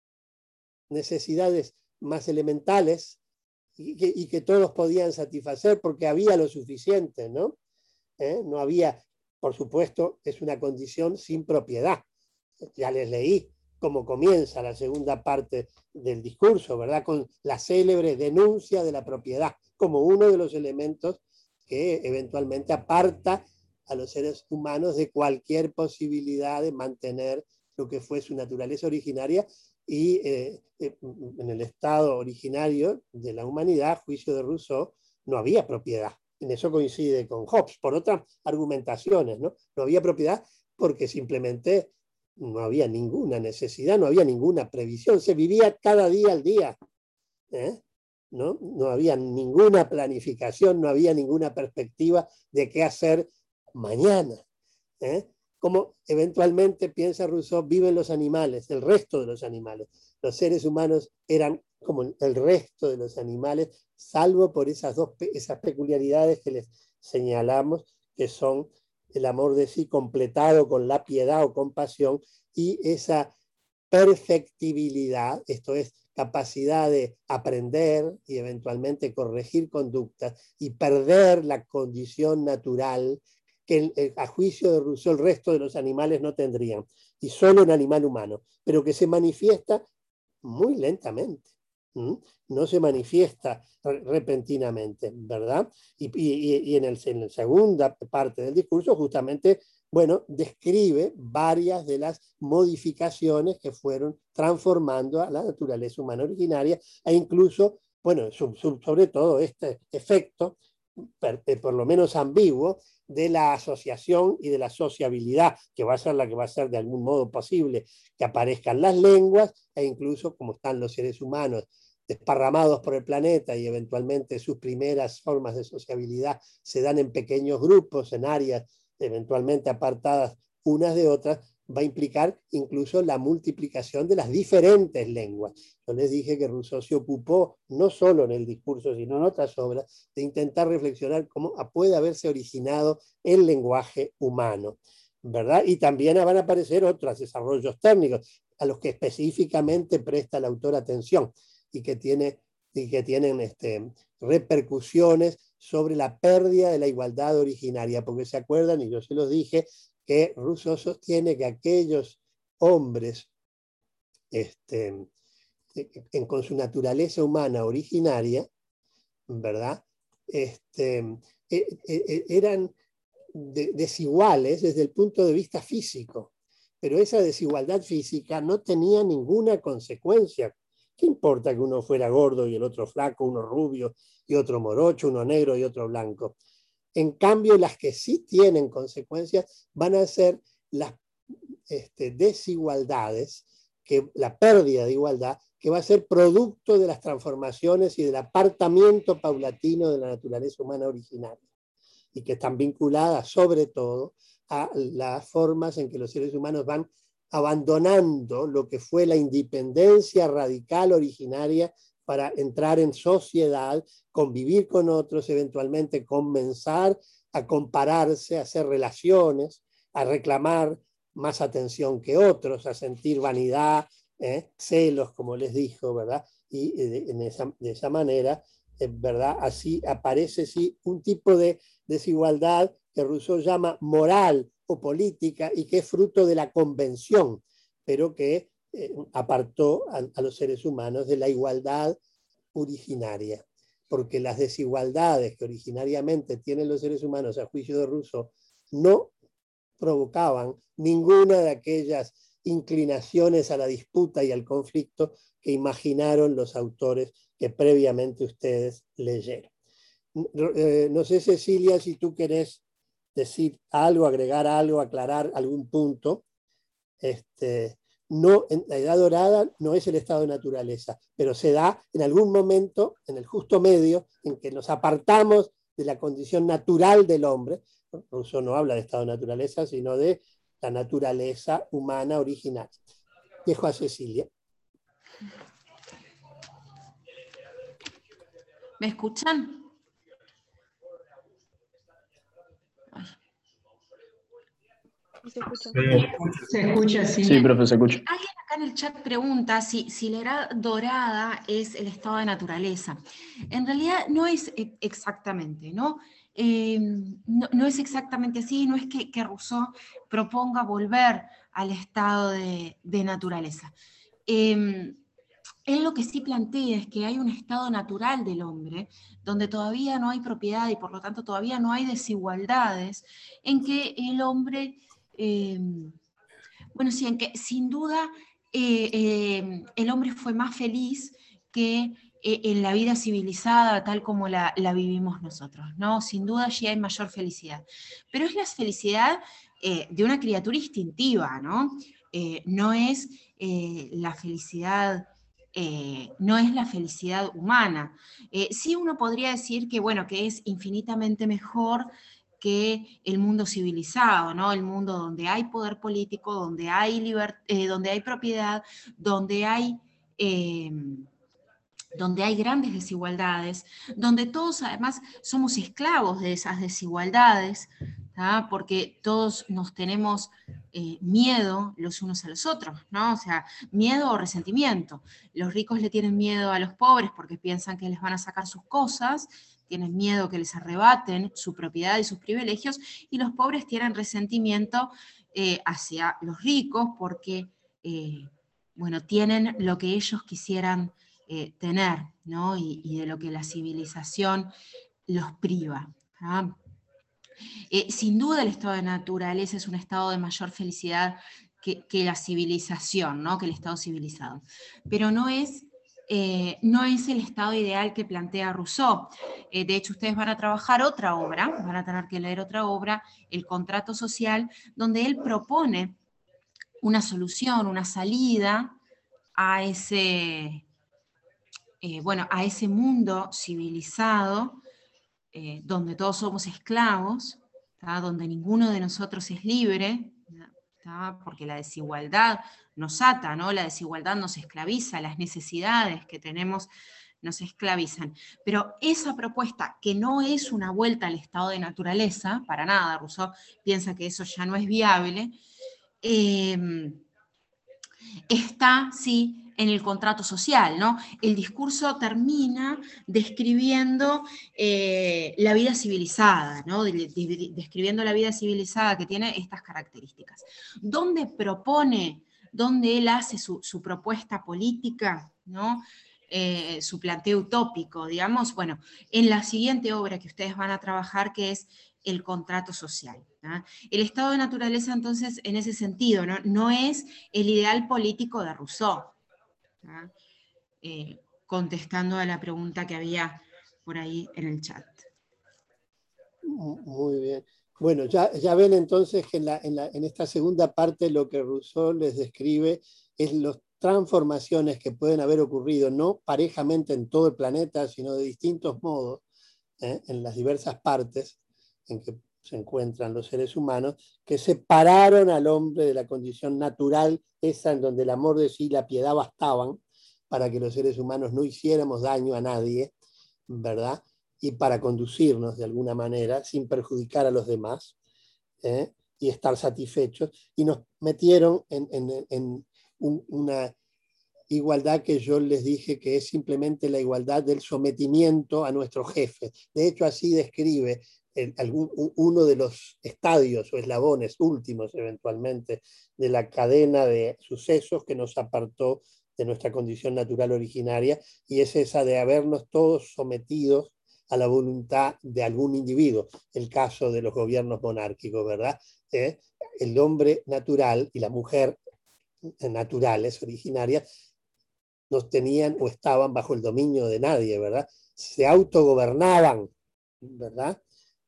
necesidades más elementales y que, y que todos podían satisfacer porque había lo suficiente, ¿no? ¿Eh? No había, por supuesto, es una condición sin propiedad. Ya les leí cómo comienza la segunda parte del discurso, ¿verdad?, con la célebre denuncia de la propiedad como uno de los elementos que eventualmente aparta a los seres humanos de cualquier posibilidad de mantener lo que fue su naturaleza originaria y eh, en el estado originario de la humanidad, a juicio de Rousseau, no había propiedad. En eso coincide con Hobbes, por otras argumentaciones, ¿no? No había propiedad porque simplemente no había ninguna necesidad, no había ninguna previsión, se vivía cada día al día, ¿eh? ¿No? No había ninguna planificación, no había ninguna perspectiva de qué hacer mañana, ¿eh? Como eventualmente, piensa Rousseau, viven los animales, el resto de los animales. Los seres humanos eran como el resto de los animales, salvo por esas dos esas peculiaridades que les señalamos, que son el amor de sí completado con la piedad o compasión y esa perfectibilidad, esto es, capacidad de aprender y eventualmente corregir conductas y perder la condición natural que a juicio de Rousseau el resto de los animales no tendrían, y solo un animal humano, pero que se manifiesta muy lentamente, ¿m? No se manifiesta repentinamente, ¿verdad? Y, y, y en, el, en la segunda parte del discurso justamente, bueno, describe varias de las modificaciones que fueron transformando a la naturaleza humana originaria e incluso, bueno, sub, sub, sobre todo este efecto, per, por lo menos ambiguo, de la asociación y de la sociabilidad, que va a ser la que va a ser de algún modo posible que aparezcan las lenguas, e incluso como están los seres humanos desparramados por el planeta y eventualmente sus primeras formas de sociabilidad se dan en pequeños grupos, en áreas eventualmente apartadas unas de otras, va a implicar incluso la multiplicación de las diferentes lenguas. Yo les dije que Rousseau se ocupó, no solo en el discurso, sino en otras obras, de intentar reflexionar cómo puede haberse originado el lenguaje humano, ¿verdad? Y también van a aparecer otros desarrollos técnicos a los que específicamente presta el autor atención y que, tiene, y que tienen este, repercusiones sobre la pérdida de la igualdad originaria, porque se acuerdan, y yo se los dije, que Rousseau sostiene que aquellos hombres este, en, con su naturaleza humana originaria, ¿verdad?, este, eran de, desiguales desde el punto de vista físico, pero esa desigualdad física no tenía ninguna consecuencia ¿Qué importa que uno fuera gordo y el otro flaco, uno rubio y otro morocho, uno negro y otro blanco? En cambio, las que sí tienen consecuencias van a ser las este, desigualdades, que, la pérdida de igualdad, que va a ser producto de las transformaciones y del apartamiento paulatino de la naturaleza humana originaria, y que están vinculadas sobre todo a las formas en que los seres humanos van abandonando lo que fue la independencia radical originaria para entrar en sociedad, convivir con otros, eventualmente comenzar a compararse, a hacer relaciones, a reclamar más atención que otros, a sentir vanidad, ¿eh? celos, como les dijo, ¿verdad? Y de, en esa, de esa manera, ¿verdad? Así aparece sí, un tipo de desigualdad que Rousseau llama moral o política y que es fruto de la convención, pero que eh, apartó a, a los seres humanos de la igualdad originaria, porque las desigualdades que originariamente tienen los seres humanos a juicio de Rousseau no provocaban ninguna de aquellas inclinaciones a la disputa y al conflicto que imaginaron los autores que previamente ustedes leyeron. Eh, no sé, Cecilia, si tú querés decir algo, agregar algo, aclarar algún punto. Este, no, en la Edad Dorada no es el estado de naturaleza, pero se da en algún momento, en el justo medio, en que nos apartamos de la condición natural del hombre. Rousseau no habla de estado de naturaleza, sino de la naturaleza humana original. Dejo a Cecilia. ¿Me escuchan? ¿Se escucha? Se escucha, sí. Sí, profe, se escucha. Alguien acá en el chat pregunta si, si la edad dorada es el estado de naturaleza. En realidad no es exactamente, ¿no? Eh, no, no es exactamente así, no es que, que Rousseau proponga volver al estado de, de naturaleza. Eh, Él lo que sí plantea es que hay un estado natural del hombre, donde todavía no hay propiedad y por lo tanto todavía no hay desigualdades, en que el hombre, eh, bueno, sí, en que sin duda eh, eh, el hombre fue más feliz que eh, en la vida civilizada tal como la, la vivimos nosotros, ¿no? Sin duda allí hay mayor felicidad. Pero es la felicidad eh, de una criatura instintiva, ¿no? Eh, no es eh, la felicidad... Eh, no es la felicidad humana. Eh, sí uno podría decir que, bueno, que es infinitamente mejor que el mundo civilizado, ¿no? El mundo donde hay poder político, donde hay, liber- eh, donde hay propiedad, donde hay, eh, donde hay grandes desigualdades, donde todos además somos esclavos de esas desigualdades, ¿tá? Porque todos nos tenemos eh, miedo los unos a los otros, ¿no? O sea, miedo o resentimiento. Los ricos le tienen miedo a los pobres porque piensan que les van a sacar sus cosas, tienen miedo que les arrebaten su propiedad y sus privilegios, y los pobres tienen resentimiento eh, hacia los ricos porque, eh, bueno, tienen lo que ellos quisieran eh, tener, ¿no? Y, y de lo que la civilización los priva, ¿ah? Eh, sin duda el estado de naturaleza es un estado de mayor felicidad que, que la civilización, ¿no? Que el estado civilizado. Pero no es, eh, no es el estado ideal que plantea Rousseau. Eh, de hecho, ustedes van a trabajar otra obra, van a tener que leer otra obra, El contrato social, donde él propone una solución, una salida a ese, eh, bueno, a ese mundo civilizado eh, donde todos somos esclavos, ¿tá? Donde ninguno de nosotros es libre, ¿tá? Porque la desigualdad nos ata, ¿no? La desigualdad nos esclaviza, las necesidades que tenemos nos esclavizan. Pero esa propuesta, que no es una vuelta al estado de naturaleza, para nada, Rousseau piensa que eso ya no es viable, eh, está, sí, en el contrato social, ¿no? El discurso termina describiendo eh, la vida civilizada, ¿no? De, de, describiendo la vida civilizada que tiene estas características. ¿Dónde propone, dónde él hace su, su propuesta política, ¿no? Eh, su planteo utópico, digamos? Bueno, en la siguiente obra que ustedes van a trabajar, que es El contrato social, ¿no? El estado de naturaleza, entonces, en ese sentido, ¿no? No es el ideal político de Rousseau, ¿no? eh, contestando a la pregunta que había por ahí en el chat. Muy bien. Bueno, ya, ya ven entonces que en, la, en, la, en esta segunda parte lo que Rousseau les describe es las transformaciones que pueden haber ocurrido, no parejamente en todo el planeta, sino de distintos modos, ¿eh? en las diversas partes en que se encuentran los seres humanos, que separaron al hombre de la condición natural, esa en donde el amor de sí y la piedad bastaban para que los seres humanos no hiciéramos daño a nadie, ¿verdad? Y para conducirnos de alguna manera, sin perjudicar a los demás, ¿eh? y estar satisfechos, y nos metieron en, en, en un, una igualdad que yo les dije que es simplemente la igualdad del sometimiento a nuestro jefe. De hecho, así describe el, algún, uno de los estadios o eslabones últimos, eventualmente, de la cadena de sucesos que nos apartó de nuestra condición natural originaria, y es esa de habernos todos sometidos a la voluntad de algún individuo, el caso de los gobiernos monárquicos, ¿verdad? ¿Eh? El hombre natural y la mujer naturales, originarias, no tenían o estaban bajo el dominio de nadie, ¿verdad? Se autogobernaban, ¿verdad?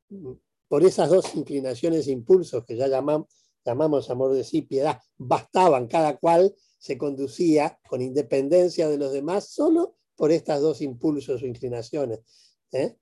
Por esas dos inclinaciones e impulsos que ya llamamos, llamamos amor de sí, piedad, bastaban, cada cual se conducía con independencia de los demás solo por estas dos impulsos o inclinaciones. ¿Eh?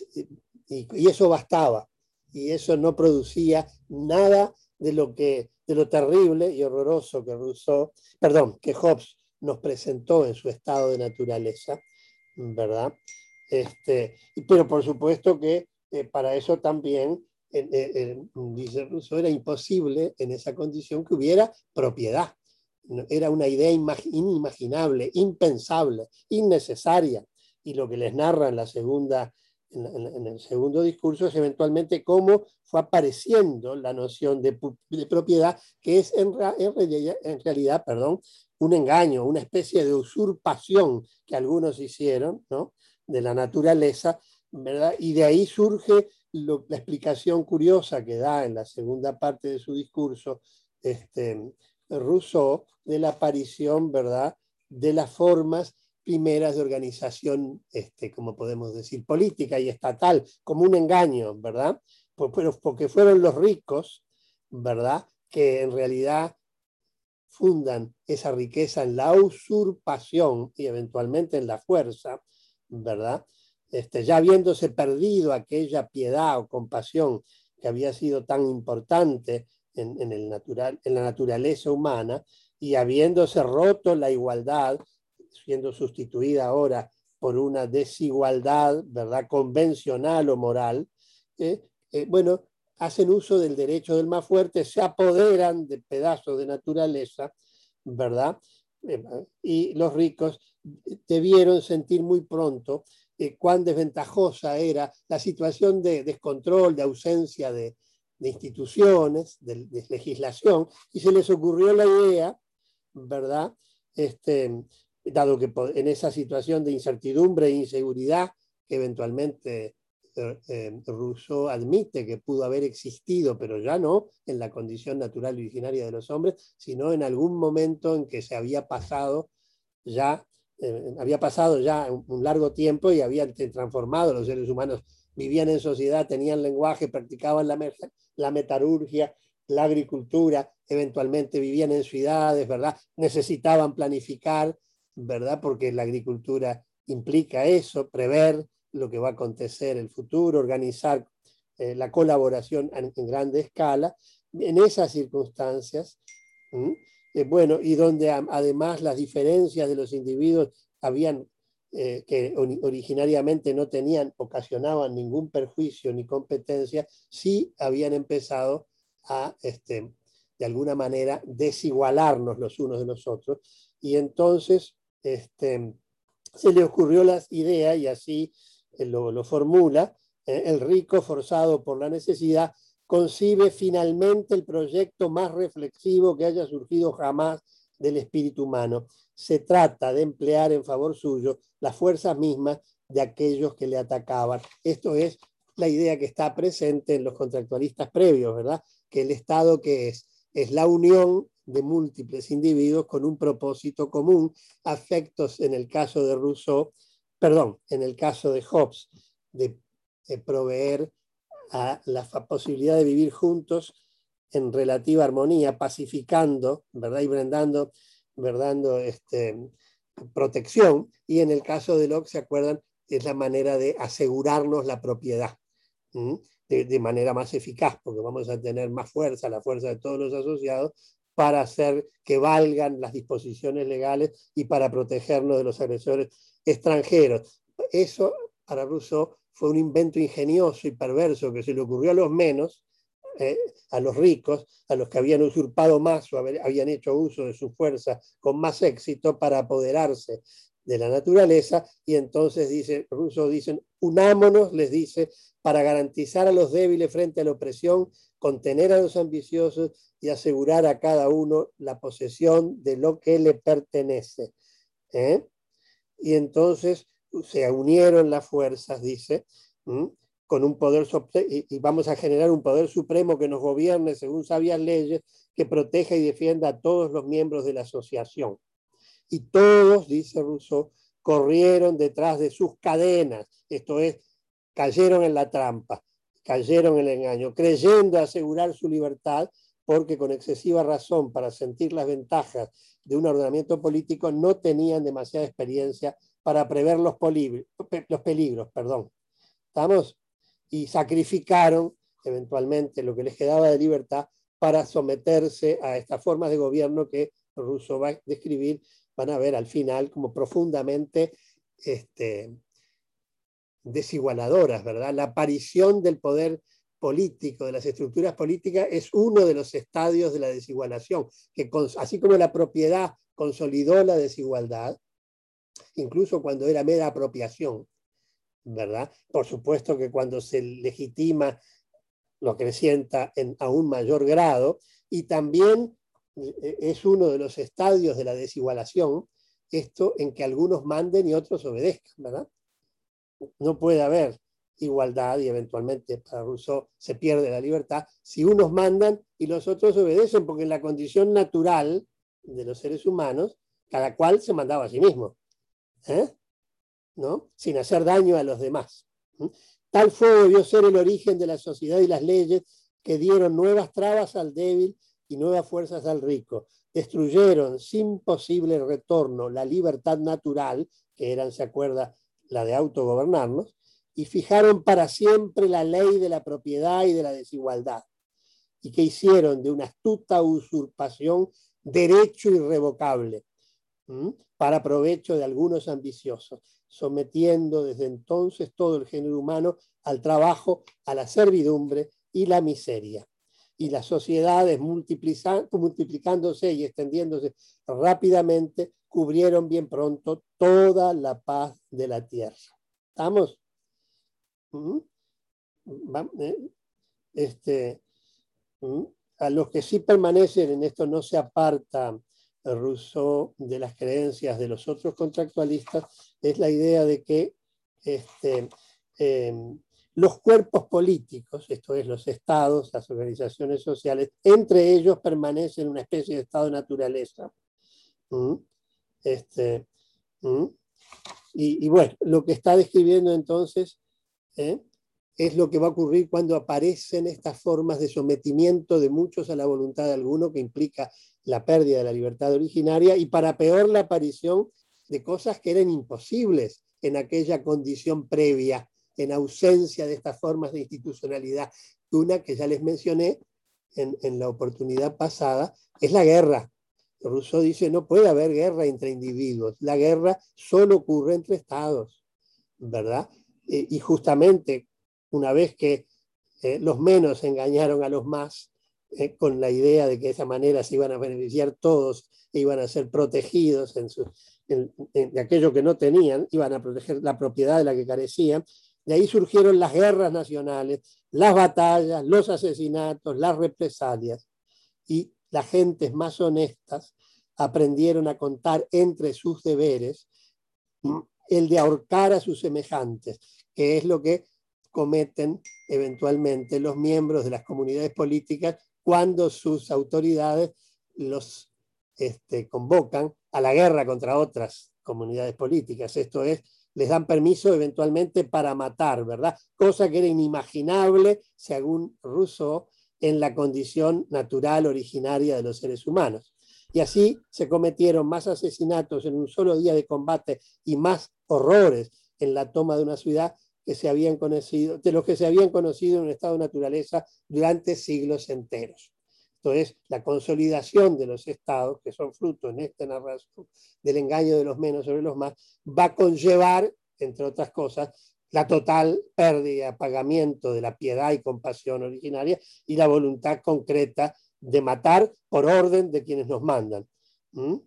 Y, y eso bastaba, y eso no producía nada de lo, que, de lo terrible y horroroso que Rousseau, perdón, que Hobbes nos presentó en su estado de naturaleza, ¿verdad? Este, pero por supuesto que eh, para eso también, eh, eh, dice Rousseau, era imposible en esa condición que hubiera propiedad. Era una idea inimaginable, impensable, innecesaria. Y lo que les narra en, la segunda, en, en el segundo discurso es eventualmente cómo fue apareciendo la noción de, de propiedad, que es en, en, en realidad perdón, un engaño, una especie de usurpación que algunos hicieron, ¿no? de la naturaleza, ¿verdad? Y de ahí surge lo, la explicación curiosa que da en la segunda parte de su discurso este, Rousseau de la aparición, ¿verdad?, de las formas primeras de organización, este, como podemos decir, política y estatal, como un engaño, ¿verdad? Pero porque fueron los ricos, ¿verdad?, que en realidad fundan esa riqueza en la usurpación y eventualmente en la fuerza, ¿verdad? Este, ya habiéndose perdido aquella piedad o compasión que había sido tan importante en, en, el natural, en la naturaleza humana, y habiéndose roto la igualdad, siendo sustituida ahora por una desigualdad, ¿verdad?, convencional o moral, eh, eh, bueno, hacen uso del derecho del más fuerte, se apoderan de pedazos de naturaleza, ¿verdad? Eh, y los ricos debieron sentir muy pronto eh, cuán desventajosa era la situación de descontrol, de ausencia de, de instituciones, de, de legislación, y se les ocurrió la idea, ¿verdad?, este, dado que en esa situación de incertidumbre e inseguridad que eventualmente eh, eh, Rousseau admite que pudo haber existido, pero ya no en la condición natural originaria de los hombres, sino en algún momento en que se había pasado ya, eh, había pasado ya un, un largo tiempo y habían transformado, los seres humanos vivían en sociedad, tenían lenguaje, practicaban la, la metalurgia, la agricultura, eventualmente vivían en ciudades, ¿verdad? Necesitaban planificar, ¿verdad? Porque la agricultura implica eso, prever lo que va a acontecer en el futuro, organizar eh, la colaboración en, en grande escala. En esas circunstancias, eh, bueno, y donde a, además las diferencias de los individuos habían, eh, que originariamente no tenían, ocasionaban ningún perjuicio ni competencia, sí habían empezado a, este, de alguna manera, desigualarnos los unos de los otros. Y entonces este, se le ocurrió la idea, y así lo, lo formula, eh, el rico, forzado por la necesidad, concibe finalmente el proyecto más reflexivo que haya surgido jamás del espíritu humano. Se trata de emplear en favor suyo las fuerzas mismas de aquellos que le atacaban. Esto es la idea que está presente en los contractualistas previos, ¿verdad? Que el Estado, ¿qué es? es la unión de múltiples individuos con un propósito común, afectos en el caso de Rousseau, perdón, en el caso de Hobbes, de, de proveer a la posibilidad de vivir juntos en relativa armonía, pacificando, ¿verdad? Y brindando, brindando este, protección, y en el caso de Locke, ¿se acuerdan? Es la manera de asegurarnos la propiedad, ¿sí? de, de manera más eficaz, porque vamos a tener más fuerza, la fuerza de todos los asociados, para hacer que valgan las disposiciones legales y para protegernos de los agresores extranjeros. Eso, para Rousseau, fue un invento ingenioso y perverso que se le ocurrió a los menos, eh, a los ricos, a los que habían usurpado más o habían hecho uso de su fuerza con más éxito para apoderarse de la naturaleza, y entonces dice, Rousseau dicen, unámonos, les dice, para garantizar a los débiles frente a la opresión, contener a los ambiciosos y asegurar a cada uno la posesión de lo que le pertenece. ¿Eh? Y entonces se unieron las fuerzas, dice, ¿m? con un poder, y vamos a generar un poder supremo que nos gobierne según sabias leyes, que proteja y defienda a todos los miembros de la asociación. Y todos, dice Rousseau, corrieron detrás de sus cadenas, esto es, cayeron en la trampa, cayeron en el engaño, creyendo asegurar su libertad, porque con excesiva razón para sentir las ventajas de un ordenamiento político no tenían demasiada experiencia para prever los, los peligros. Perdón. ¿Estamos? Y sacrificaron eventualmente lo que les quedaba de libertad para someterse a estas formas de gobierno que Rousseau va a describir, van a ver al final como profundamente este, desigualadoras, ¿verdad? La aparición del poder político, de las estructuras políticas, es uno de los estadios de la desigualación, que así como la propiedad consolidó la desigualdad, incluso cuando era mera apropiación, ¿verdad? Por supuesto que cuando se legitima lo acrecienta en aún mayor grado, y también es uno de los estadios de la desigualación, esto en que algunos manden y otros obedezcan, ¿verdad? No puede haber igualdad, y eventualmente para Rousseau se pierde la libertad, si unos mandan y los otros obedecen, porque en la condición natural de los seres humanos, cada cual se mandaba a sí mismo, ¿eh? ¿No? Sin hacer daño a los demás. ¿Mm? Tal fue, debió ser el origen de la sociedad y las leyes que dieron nuevas trabas al débil y nuevas fuerzas al rico. Destruyeron sin posible retorno la libertad natural, que eran, se acuerda, la de autogobernarnos, y fijaron para siempre la ley de la propiedad y de la desigualdad, y que hicieron de una astuta usurpación derecho irrevocable, ¿m? para provecho de algunos ambiciosos, sometiendo desde entonces todo el género humano al trabajo, a la servidumbre y la miseria. Y las sociedades multiplicándose y extendiéndose rápidamente, cubrieron bien pronto toda la paz de la tierra. ¿Estamos? ¿Mm? Este, ¿Mm? A los que sí permanecen en esto no se aparta Rousseau de las creencias de los otros contractualistas, es la idea de que este, eh, los cuerpos políticos, esto es los estados, las organizaciones sociales, entre ellos permanecen una especie de estado de naturaleza. ¿Mm? Este, ¿Mm? y, y bueno, lo que está describiendo entonces ¿eh? es lo que va a ocurrir cuando aparecen estas formas de sometimiento de muchos a la voluntad de alguno, que implica la pérdida de la libertad originaria, y para peor la aparición de cosas que eran imposibles en aquella condición previa, en ausencia de estas formas de institucionalidad. Una que ya les mencioné en, en la oportunidad pasada es la guerra. Rousseau dice, no puede haber guerra entre individuos, la guerra solo ocurre entre estados, ¿verdad? Eh, y justamente una vez que eh, los menos engañaron a los más, eh, con la idea de que de esa manera se iban a beneficiar todos e iban a ser protegidos en su, en, en, de aquello que no tenían, iban a proteger la propiedad de la que carecían. De ahí surgieron las guerras nacionales, las batallas, los asesinatos, las represalias, y las gentes más honestas aprendieron a contar entre sus deberes el de ahorcar a sus semejantes, que es lo que cometen eventualmente los miembros de las comunidades políticas cuando sus autoridades los este, convocan a la guerra contra otras comunidades políticas. Esto es, les dan permiso eventualmente para matar, ¿verdad? Cosa que era inimaginable, según Rousseau, en la condición natural originaria de los seres humanos. Y así se cometieron más asesinatos en un solo día de combate y más horrores en la toma de una ciudad que se habían conocido, de los que se habían conocido en un estado de naturaleza durante siglos enteros. Entonces, la consolidación de los estados, que son fruto en esta narración del engaño de los menos sobre los más, va a conllevar, entre otras cosas, la total pérdida y apagamiento de la piedad y compasión originaria y la voluntad concreta de matar por orden de quienes nos mandan. ¿Mm?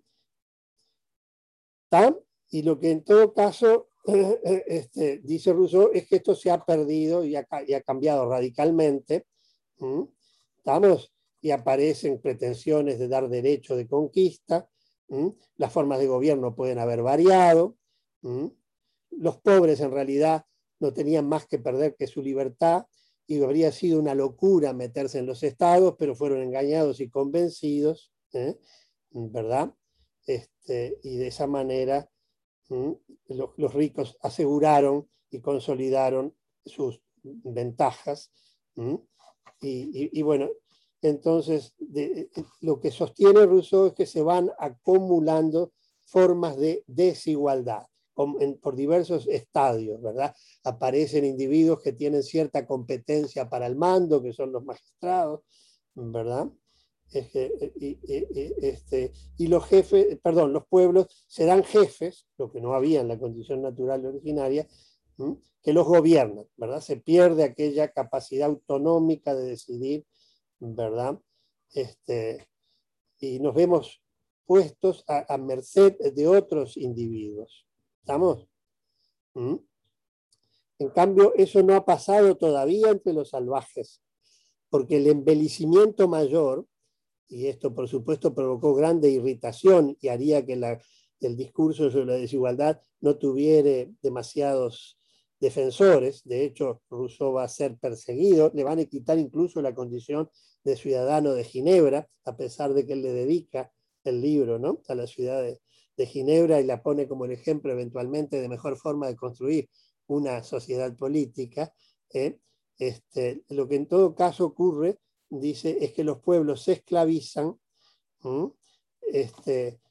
¿Tá? Y lo que en todo caso este, dice Rousseau es que esto se ha perdido y ha, y ha cambiado radicalmente. ¿Mm? ¿Estamos? Y aparecen pretensiones de dar derecho de conquista. ¿Mm? Las formas de gobierno pueden haber variado. ¿Mm? Los pobres en realidad no tenían más que perder que su libertad y habría sido una locura meterse en los estados, pero fueron engañados y convencidos, ¿eh? ¿Verdad? Este, y de esa manera ¿Mm? los, los ricos aseguraron y consolidaron sus ventajas. ¿Mm? Y, y, y bueno, entonces de, lo que sostiene Rousseau es que se van acumulando formas de desigualdad en, por diversos estadios, ¿verdad? Aparecen individuos que tienen cierta competencia para el mando, que son los magistrados, ¿verdad? Es que, y, y, este, y los jefes, perdón, los pueblos serán jefes, lo que no había en la condición natural originaria, ¿m? que los gobiernan, ¿verdad? Se pierde aquella capacidad autonómica de decidir, ¿verdad? Este, y nos vemos puestos a, a merced de otros individuos. ¿Estamos? ¿Mm? En cambio, eso no ha pasado todavía entre los salvajes, porque el embellecimiento mayor, y esto por supuesto provocó grande irritación y haría que la, el discurso sobre la desigualdad no tuviera demasiados defensores. De hecho, Rousseau va a ser perseguido, le van a quitar incluso la condición de ciudadano de Ginebra, a pesar de que él le dedica el libro, ¿no? a la ciudad de, de Ginebra y la pone como el ejemplo eventualmente de mejor forma de construir una sociedad política. ¿eh? Este, lo que en todo caso ocurre, dice, es que los pueblos se esclavizan ¿sí? este,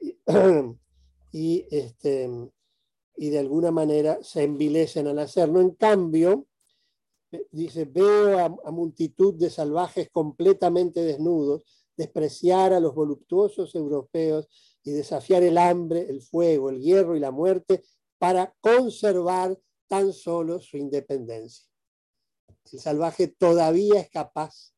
y, este, y de alguna manera se envilecen al hacerlo. En cambio, dice, veo a, a multitud de salvajes completamente desnudos despreciar a los voluptuosos europeos y desafiar el hambre, el fuego, el hierro y la muerte para conservar tan solo su independencia. El salvaje todavía es capaz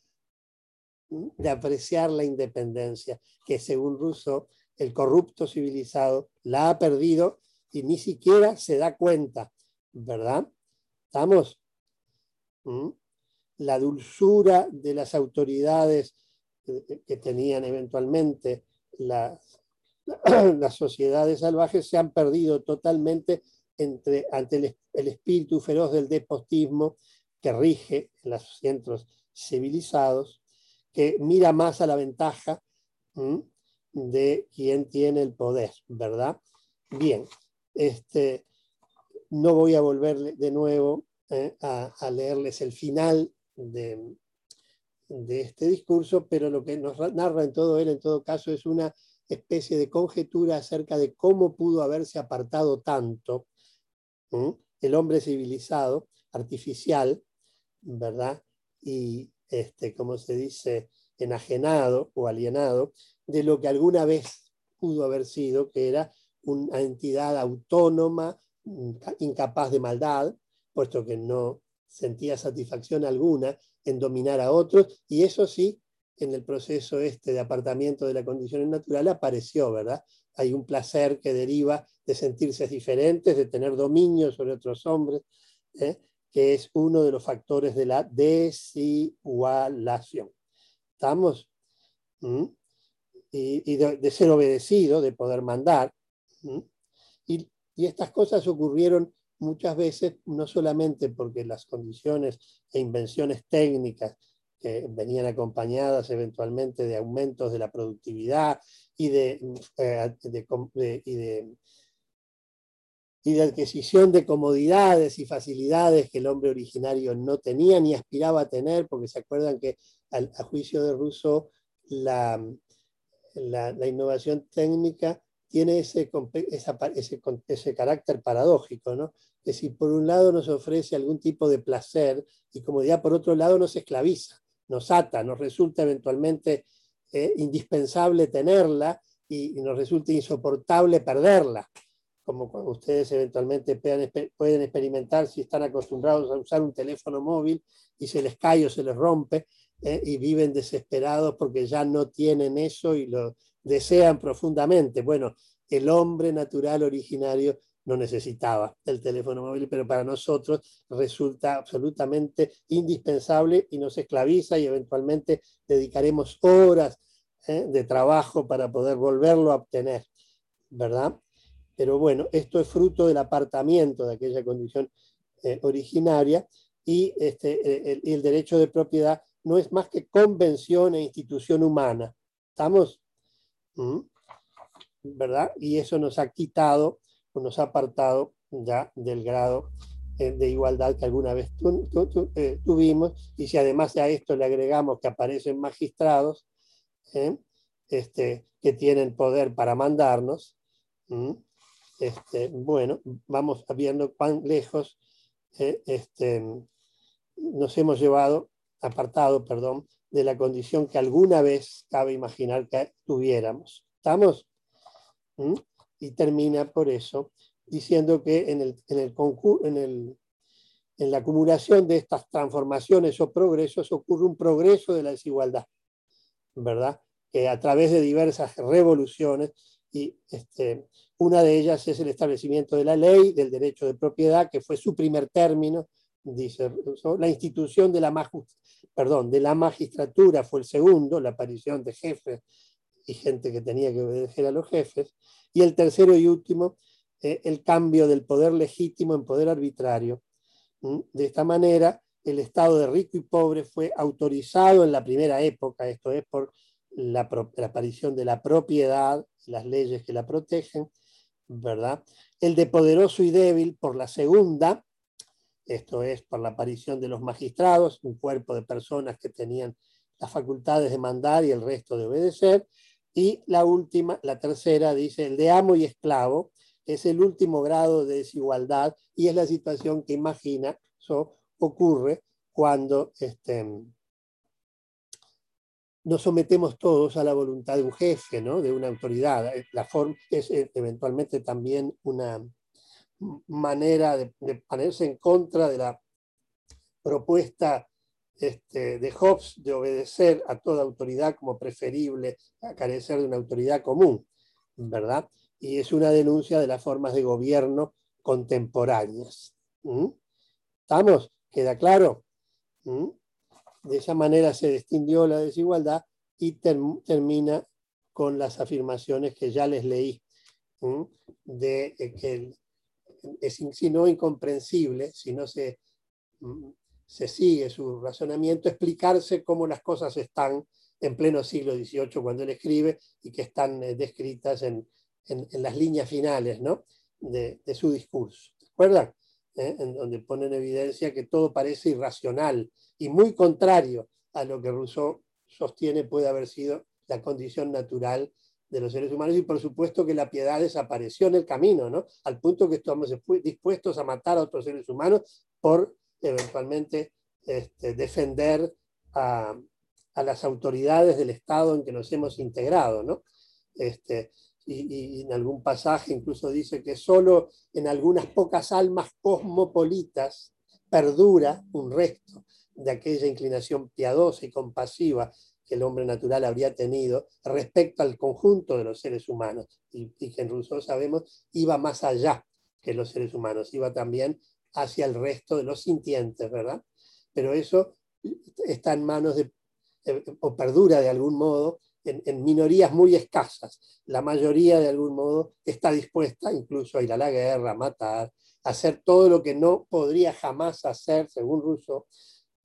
de apreciar la independencia, que según Rousseau, el corrupto civilizado la ha perdido y ni siquiera se da cuenta, ¿verdad? ¿Estamos? ¿Mm? La dulzura de las autoridades que tenían eventualmente las, las sociedades salvajes se han perdido totalmente entre, ante el, el espíritu feroz del despotismo que rige en los centros civilizados, que mira más a la ventaja ¿m? de quien tiene el poder, ¿verdad? Bien, este, no voy a volver de nuevo eh, a, a leerles el final de, de este discurso, pero lo que nos narra en todo él, en todo caso, es una especie de conjetura acerca de cómo pudo haberse apartado tanto ¿m? el hombre civilizado, artificial, ¿verdad? Y, este, como se dice, enajenado o alienado de lo que alguna vez pudo haber sido, que era una entidad autónoma, incapaz de maldad, puesto que no sentía satisfacción alguna en dominar a otros, y eso sí, en el proceso este de apartamiento de la condición natural apareció, ¿verdad? Hay un placer que deriva de sentirse diferentes, de tener dominio sobre otros hombres, ¿eh? que es uno de los factores de la desigualación. ¿Estamos? ¿Mm? Y, y de, de ser obedecido, de poder mandar. ¿Mm? Y, y estas cosas ocurrieron muchas veces, no solamente porque las condiciones e invenciones técnicas que venían acompañadas eventualmente de aumentos de la productividad y de, eh, de, de, y de, y de adquisición de comodidades y facilidades que el hombre originario no tenía ni aspiraba a tener, porque se acuerdan que al, a juicio de Rousseau la, la, la innovación técnica tiene ese, esa, ese, ese carácter paradójico, ¿no? Que si por un lado nos ofrece algún tipo de placer y comodidad, por otro lado nos esclaviza, nos ata, nos resulta eventualmente eh, indispensable tenerla y, y nos resulta insoportable perderla, como cuando ustedes eventualmente pueden, pueden experimentar si están acostumbrados a usar un teléfono móvil y se les cae o se les rompe eh, y viven desesperados porque ya no tienen eso y lo desean profundamente. Bueno, el hombre natural originario no necesitaba el teléfono móvil, pero para nosotros resulta absolutamente indispensable y nos esclaviza y eventualmente dedicaremos horas eh, de trabajo para poder volverlo a obtener, ¿verdad? Pero bueno, esto es fruto del apartamiento de aquella condición eh, originaria y este, el, el derecho de propiedad no es más que convención e institución humana. ¿Estamos? ¿Mm? ¿Verdad? Y eso nos ha quitado o nos ha apartado ya del grado eh, de igualdad que alguna vez tu, tu, tu, eh, tuvimos, y si además a esto le agregamos que aparecen magistrados eh, este, que tienen poder para mandarnos, ¿Mm? Este, bueno, vamos viendo cuán lejos eh, este, nos hemos llevado, apartado, perdón, de la condición que alguna vez cabe imaginar que tuviéramos. ¿Estamos? ¿Mm? Y termina por eso diciendo que en, el, en, el concur en, el, en la acumulación de estas transformaciones o progresos ocurre un progreso de la desigualdad, ¿verdad? Que a través de diversas revoluciones, y este, una de ellas es el establecimiento de la ley del derecho de propiedad, que fue su primer término, dice, la institución de la, perdón, de la magistratura fue el segundo, la aparición de jefes y gente que tenía que obedecer a los jefes, y el tercero y último, eh, el cambio del poder legítimo en poder arbitrario. ¿Mm? De esta manera, el estado de rico y pobre fue autorizado en la primera época, esto es por la, la aparición de la propiedad, las leyes que la protegen, ¿verdad? El de poderoso y débil por la segunda, esto es por la aparición de los magistrados, un cuerpo de personas que tenían las facultades de mandar y el resto de obedecer, y la última, la tercera, dice el de amo y esclavo, es el último grado de desigualdad y es la situación que imagina, so, ocurre cuando este, nos sometemos todos a la voluntad de un jefe, ¿no? De una autoridad. La forma es eventualmente también una manera de, de ponerse en contra de la propuesta este, de Hobbes de obedecer a toda autoridad como preferible a carecer de una autoridad común, ¿verdad? Y es una denuncia de las formas de gobierno contemporáneas. ¿Mm? ¿Estamos? ¿Queda claro? ¿Mm? De esa manera se distinguió la desigualdad y ter termina con las afirmaciones que ya les leí, ¿Mm? de eh, que es si no incomprensible, si no se, se sigue su razonamiento, explicarse cómo las cosas están en pleno siglo dieciocho cuando él escribe y que están eh, descritas en, en, en las líneas finales, ¿no? de, de su discurso. ¿Se acuerdan? ¿Eh? En donde pone en evidencia que todo parece irracional y muy contrario a lo que Rousseau sostiene puede haber sido la condición natural de los seres humanos, y por supuesto que la piedad desapareció en el camino, ¿no? Al punto que estamos dispuestos a matar a otros seres humanos por eventualmente este, defender a, a las autoridades del Estado en que nos hemos integrado, ¿no? Este, y, y en algún pasaje incluso dice que solo en algunas pocas almas cosmopolitas perdura un resto de aquella inclinación piadosa y compasiva que el hombre natural habría tenido respecto al conjunto de los seres humanos, y, y que en Rousseau sabemos iba más allá que los seres humanos, iba también hacia el resto de los sintientes, ¿verdad? Pero eso está en manos de, eh, o perdura de algún modo, en, en minorías muy escasas. La mayoría de algún modo está dispuesta incluso a ir a la guerra, a matar, a hacer todo lo que no podría jamás hacer, según Rousseau,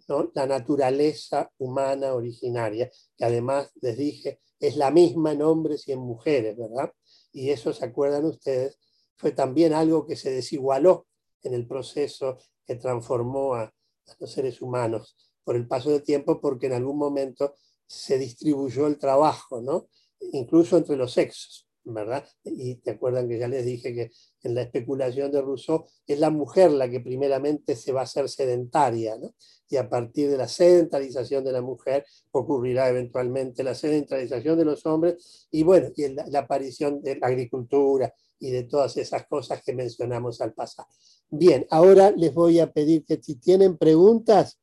¿no? La naturaleza humana originaria, que además les dije, es la misma en hombres y en mujeres, ¿verdad? Y eso, ¿se acuerdan ustedes? Fue también algo que se desigualó en el proceso que transformó a, a los seres humanos por el paso del tiempo, porque en algún momento se distribuyó el trabajo, ¿no? Incluso entre los sexos, ¿verdad? Y te acuerdan que ya les dije que en la especulación de Rousseau es la mujer la que primeramente se va a hacer sedentaria, ¿no? Y a partir de la sedentarización de la mujer ocurrirá eventualmente la sedentarización de los hombres y bueno, y la, la aparición de la agricultura y de todas esas cosas que mencionamos al pasar. Bien, ahora les voy a pedir que si tienen preguntas,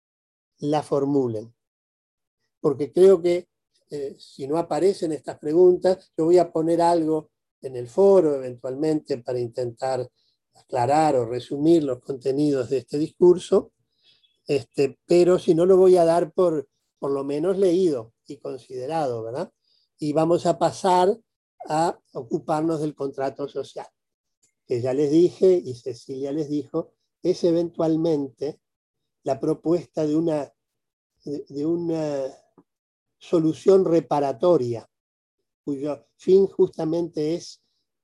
la formulen, porque creo que eh, si no aparecen estas preguntas, yo voy a poner algo en el foro eventualmente para intentar aclarar o resumir los contenidos de este discurso, este, pero si no lo voy a dar por, por lo menos leído y considerado, ¿verdad? Y vamos a pasar a ocuparnos del contrato social, que ya les dije y Cecilia les dijo, es eventualmente la propuesta de una, de, de una solución reparatoria, cuyo fin justamente es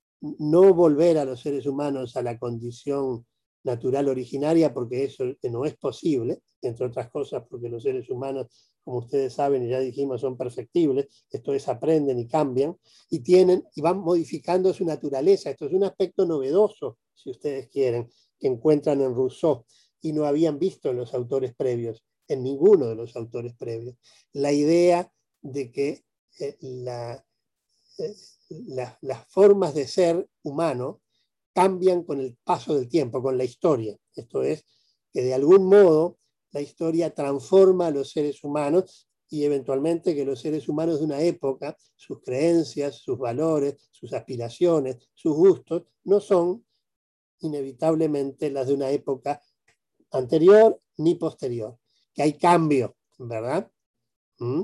no volver a los seres humanos a la condición natural originaria, porque eso no es posible, entre otras cosas porque los seres humanos, como ustedes saben y ya dijimos, son perfectibles, esto es, aprenden y cambian, y tienen y van modificando su naturaleza. Esto es un aspecto novedoso, si ustedes quieren, que encuentran en Rousseau y no habían visto en los autores previos, en ninguno de los autores previos. La idea de que eh, la, eh, la, las formas de ser humano cambian con el paso del tiempo, con la historia. Esto es, que de algún modo la historia transforma a los seres humanos y eventualmente que los seres humanos de una época, sus creencias, sus valores, sus aspiraciones, sus gustos, no son inevitablemente las de una época anterior ni posterior. Que hay cambio, ¿verdad? ¿Mm?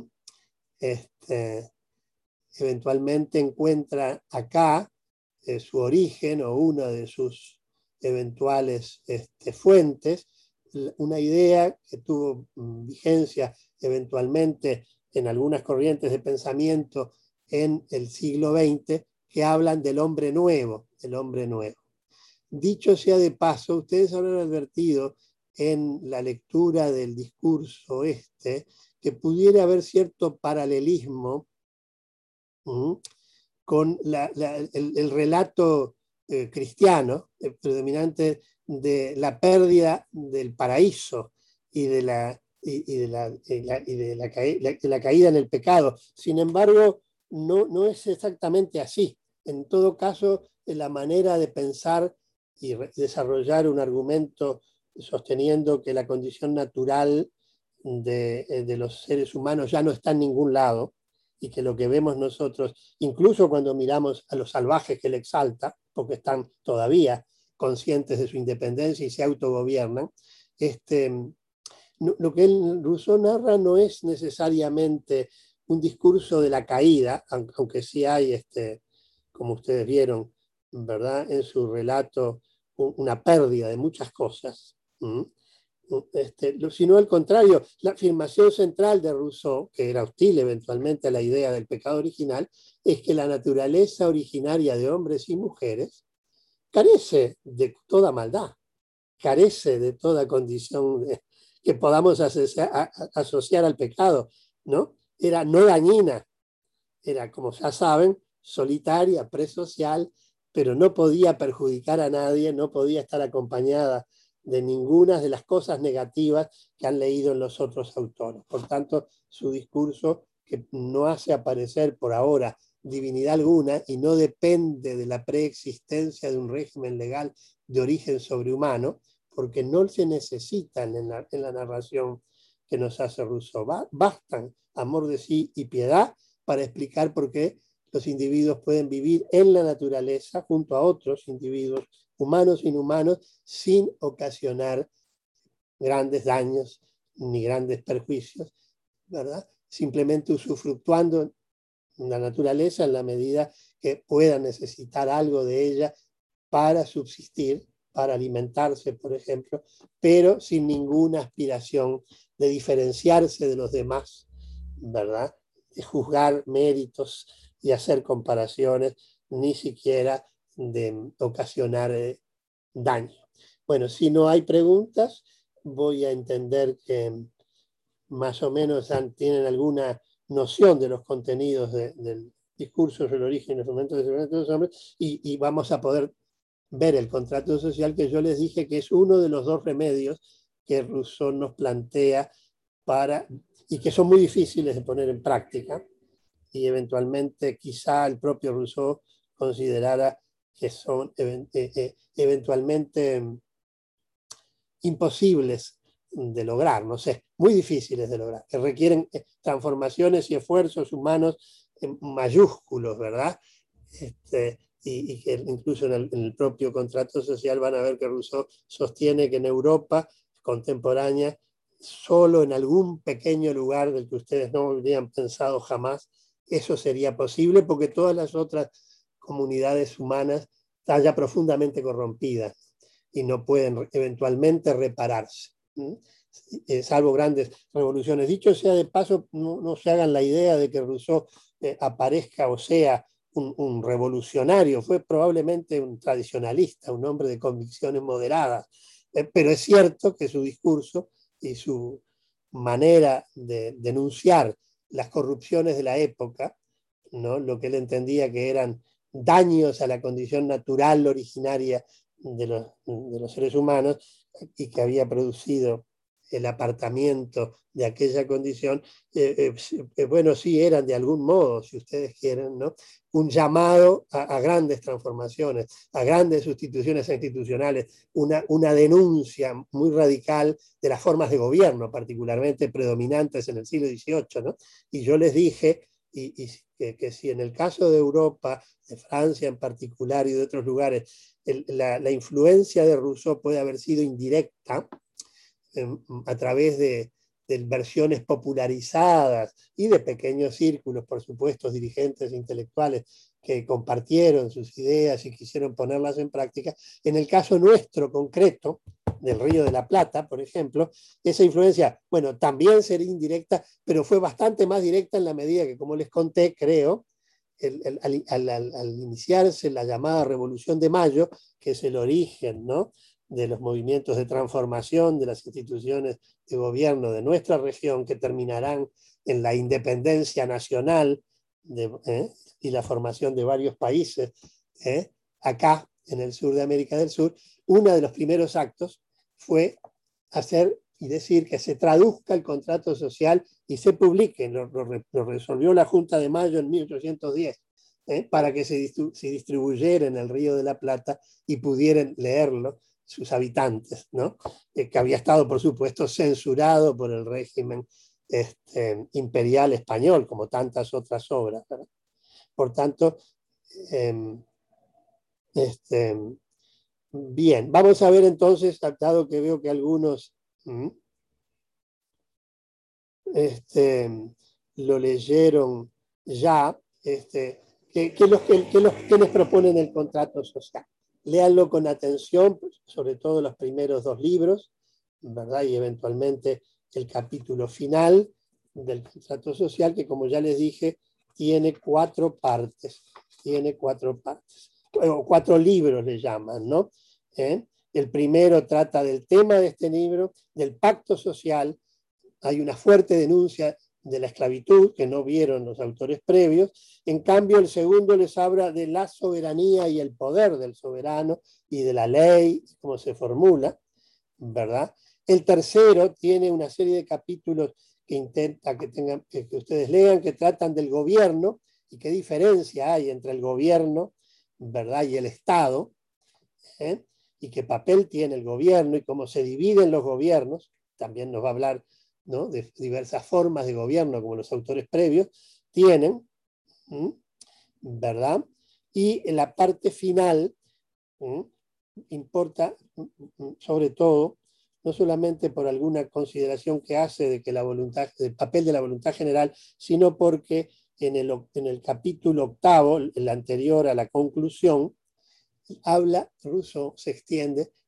Este, eventualmente encuentra acá eh, su origen o una de sus eventuales este, fuentes, una idea que tuvo mm, vigencia eventualmente en algunas corrientes de pensamiento en el siglo veinte, que hablan del hombre nuevo, del hombre nuevo. Dicho sea de paso, ustedes habrán advertido en la lectura del discurso este que pudiera haber cierto paralelismo ¿Mm? con la, la, el, el relato eh, cristiano, el predominante de la pérdida del paraíso y de la, y, y de la, y la, y de la, la, de la caída en el pecado. Sin embargo, no, no es exactamente así. En todo caso, la manera de pensar y desarrollar un argumento sosteniendo que la condición natural de, de los seres humanos ya no está en ningún lado, y que lo que vemos nosotros, incluso cuando miramos a los salvajes que le exalta, porque están todavía conscientes de su independencia y se autogobiernan, este, no, lo que el Rousseau narra no es necesariamente un discurso de la caída, aunque sí hay, este, como ustedes vieron, ¿verdad?, en su relato una pérdida de muchas cosas, ¿Mm? Este, sino al contrario, la afirmación central de Rousseau, que era hostil eventualmente a la idea del pecado original, es que la naturaleza originaria de hombres y mujeres carece de toda maldad, carece de toda condición de, que podamos asociar, a, asociar al pecado, ¿no? Era no dañina, era, como ya saben, solitaria, presocial, pero no podía perjudicar a nadie, no podía estar acompañada de ninguna de las cosas negativas que han leído en los otros autores. Por tanto, su discurso, que no hace aparecer por ahora divinidad alguna y no depende de la preexistencia de un régimen legal de origen sobrehumano, porque no se necesitan en la, en la narración que nos hace Rousseau. Bastan amor de sí y piedad para explicar por qué los individuos pueden vivir en la naturaleza junto a otros individuos humanos e inhumanos sin ocasionar grandes daños ni grandes perjuicios, ¿verdad? Simplemente usufructuando la naturaleza en la medida que puedan necesitar algo de ella para subsistir, para alimentarse, por ejemplo, pero sin ninguna aspiración de diferenciarse de los demás, ¿verdad? De juzgar méritos y hacer comparaciones, ni siquiera de ocasionar eh, daño. Bueno, si no hay preguntas, voy a entender que más o menos han, tienen alguna noción de los contenidos de, del discurso sobre el origen y los fundamentos de la seguridad de los hombres, y, y vamos a poder ver el contrato social, que yo les dije que es uno de los dos remedios que Rousseau nos plantea para, y que son muy difíciles de poner en práctica, y eventualmente quizá el propio Rousseau considerara que son eh, eh, eventualmente imposibles de lograr, no sé, muy difíciles de lograr, que requieren transformaciones y esfuerzos humanos mayúsculos, ¿verdad? Este, y, y que incluso en el, en el propio contrato social van a ver que Rousseau sostiene que en Europa contemporánea, solo en algún pequeño lugar del que ustedes no habrían pensado jamás, eso sería posible, porque todas las otras comunidades humanas están ya profundamente corrompidas y no pueden eventualmente repararse, ¿sí? Salvo grandes revoluciones. Dicho sea de paso, no, no se hagan la idea de que Rousseau eh, aparezca o sea un, un revolucionario, fue probablemente un tradicionalista, un hombre de convicciones moderadas, eh, pero es cierto que su discurso y su manera de denunciar las corrupciones de la época, ¿no? Lo que él entendía que eran daños a la condición natural originaria de los, de los seres humanos y que había producido el apartamiento de aquella condición, eh, eh, bueno, sí eran de algún modo, si ustedes quieren, ¿no? Un llamado a, a grandes transformaciones, a grandes sustituciones institucionales, una, una denuncia muy radical de las formas de gobierno, particularmente predominantes en el siglo dieciocho, ¿no? Y yo les dije y, y que, que si en el caso de Europa, de Francia en particular y de otros lugares, el, la, la influencia de Rousseau puede haber sido indirecta, a través de, de versiones popularizadas y de pequeños círculos, por supuesto, dirigentes intelectuales que compartieron sus ideas y quisieron ponerlas en práctica. En el caso nuestro concreto, del Río de la Plata, por ejemplo, esa influencia, bueno, también sería indirecta, pero fue bastante más directa en la medida que, como les conté, creo, el, el, al, al, al iniciarse la llamada Revolución de Mayo, que es el origen, ¿no?, de los movimientos de transformación de las instituciones de gobierno de nuestra región, que terminarán en la independencia nacional de, ¿eh? y la formación de varios países, ¿eh? acá en el sur de América del Sur, uno de los primeros actos fue hacer y decir que se traduzca el contrato social y se publique. Lo, lo, lo resolvió la Junta de Mayo en mil ochocientos diez, ¿eh? para que se, se distribuyera en el Río de la Plata y pudieran leerlo sus habitantes, ¿no? Eh, que había estado, por supuesto, censurado por el régimen este, imperial español, como tantas otras obras, ¿verdad? Por tanto, eh, este, bien, vamos a ver entonces, dado que veo que algunos ¿hmm? este, lo leyeron ya, este, ¿qué, qué los, qué, qué los, qué les proponen el contrato social? Léanlo con atención, sobre todo los primeros dos libros, ¿verdad? Y eventualmente el capítulo final del contrato social, que como ya les dije, tiene cuatro partes. Tiene cuatro partes. O cuatro libros le llaman, ¿no? ¿Eh? El primero trata del tema de este libro, del pacto social. Hay una fuerte denuncia de la esclavitud, que no vieron los autores previos. En cambio, el segundo les habla de la soberanía y el poder del soberano y de la ley, cómo se formula, ¿verdad? El tercero tiene una serie de capítulos que intenta que, tengan, que, que ustedes lean, que tratan del gobierno y qué diferencia hay entre el gobierno, ¿verdad?, y el Estado, ¿eh? Y qué papel tiene el gobierno y cómo se dividen los gobiernos. También nos va a hablar, ¿no?, de diversas formas de gobierno, como los autores previos tienen, ¿sí?, ¿verdad? Y en la parte final, ¿sí?, importa sobre todo, no solamente por alguna consideración que hace de que la voluntad, del papel de la voluntad general, sino porque en el, en el capítulo octavo, el anterior a la conclusión, habla, Rousseau se extiende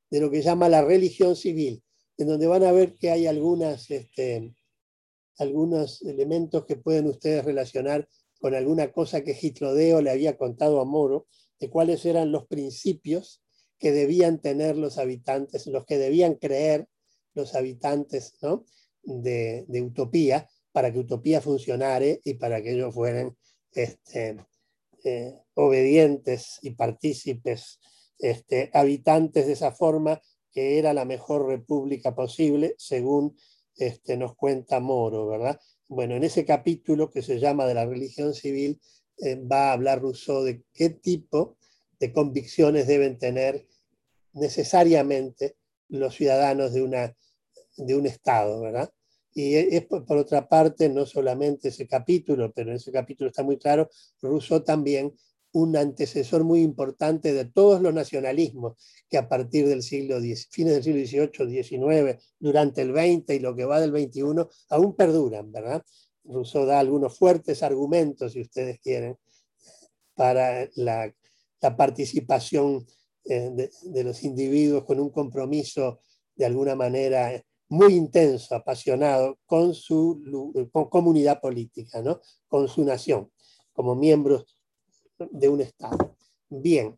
de lo que llama la religión civil, en donde van a ver que hay algunas, este, algunos elementos que pueden ustedes relacionar con alguna cosa que Gitlodeo le había contado a Moro, de cuáles eran los principios que debían tener los habitantes, los que debían creer los habitantes, ¿no?, de, de Utopía, para que Utopía funcionara y para que ellos fueran este, eh, obedientes y partícipes, este, habitantes de esa forma, que era la mejor república posible, según este, nos cuenta Moro, ¿verdad? Bueno, en ese capítulo que se llama de la religión civil, eh, va a hablar Rousseau de qué tipo de convicciones deben tener necesariamente los ciudadanos de, una, de un Estado, ¿verdad? Y es, por, por otra parte, no solamente ese capítulo, pero en ese capítulo está muy claro, Rousseau también un antecesor muy importante de todos los nacionalismos que a partir del siglo diez, fines del siglo dieciocho, diecinueve, durante el veinte y lo que va del veintiuno, aún perduran, ¿verdad? Rousseau da algunos fuertes argumentos, si ustedes quieren, para la, la participación eh, de, de los individuos con un compromiso de alguna manera muy intenso, apasionado con su con comunidad política, ¿no?, con su nación, como miembros de un Estado. Bien,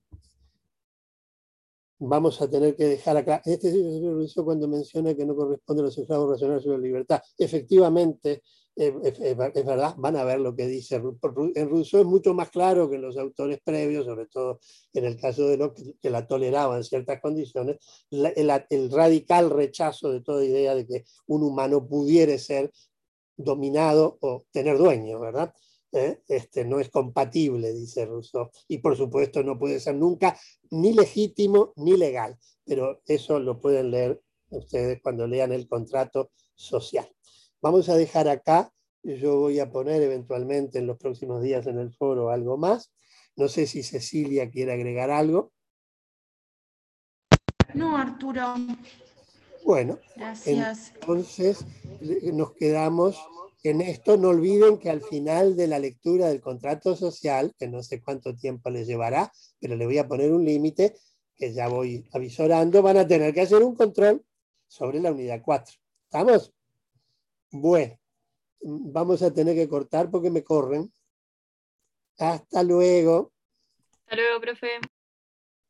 vamos a tener que dejar acá. Este es el señor Rousseau cuando menciona que no corresponde a los esclavos racionales sobre la libertad. Efectivamente, eh, es, es verdad, van a ver lo que dice. En Rousseau es mucho más claro que en los autores previos, sobre todo en el caso de los que, que la toleraban en ciertas condiciones, la, el, el radical rechazo de toda idea de que un humano pudiera ser dominado o tener dueño, ¿verdad? ¿Eh? Este, no es compatible, dice Rousseau, y por supuesto no puede ser nunca ni legítimo ni legal, pero eso lo pueden leer ustedes cuando lean el contrato social. Vamos a dejar acá, yo voy a poner eventualmente en los próximos días en el foro algo más, no sé si Cecilia quiere agregar algo. No, Arturo. Bueno, gracias. Entonces nos quedamos en esto. No olviden que al final de la lectura del contrato social, que no sé cuánto tiempo les llevará, pero le voy a poner un límite, que ya voy avisorando, van a tener que hacer un control sobre la unidad cuatro. ¿Estamos? Bueno, vamos a tener que cortar porque me corren. Hasta luego. Hasta luego, profe.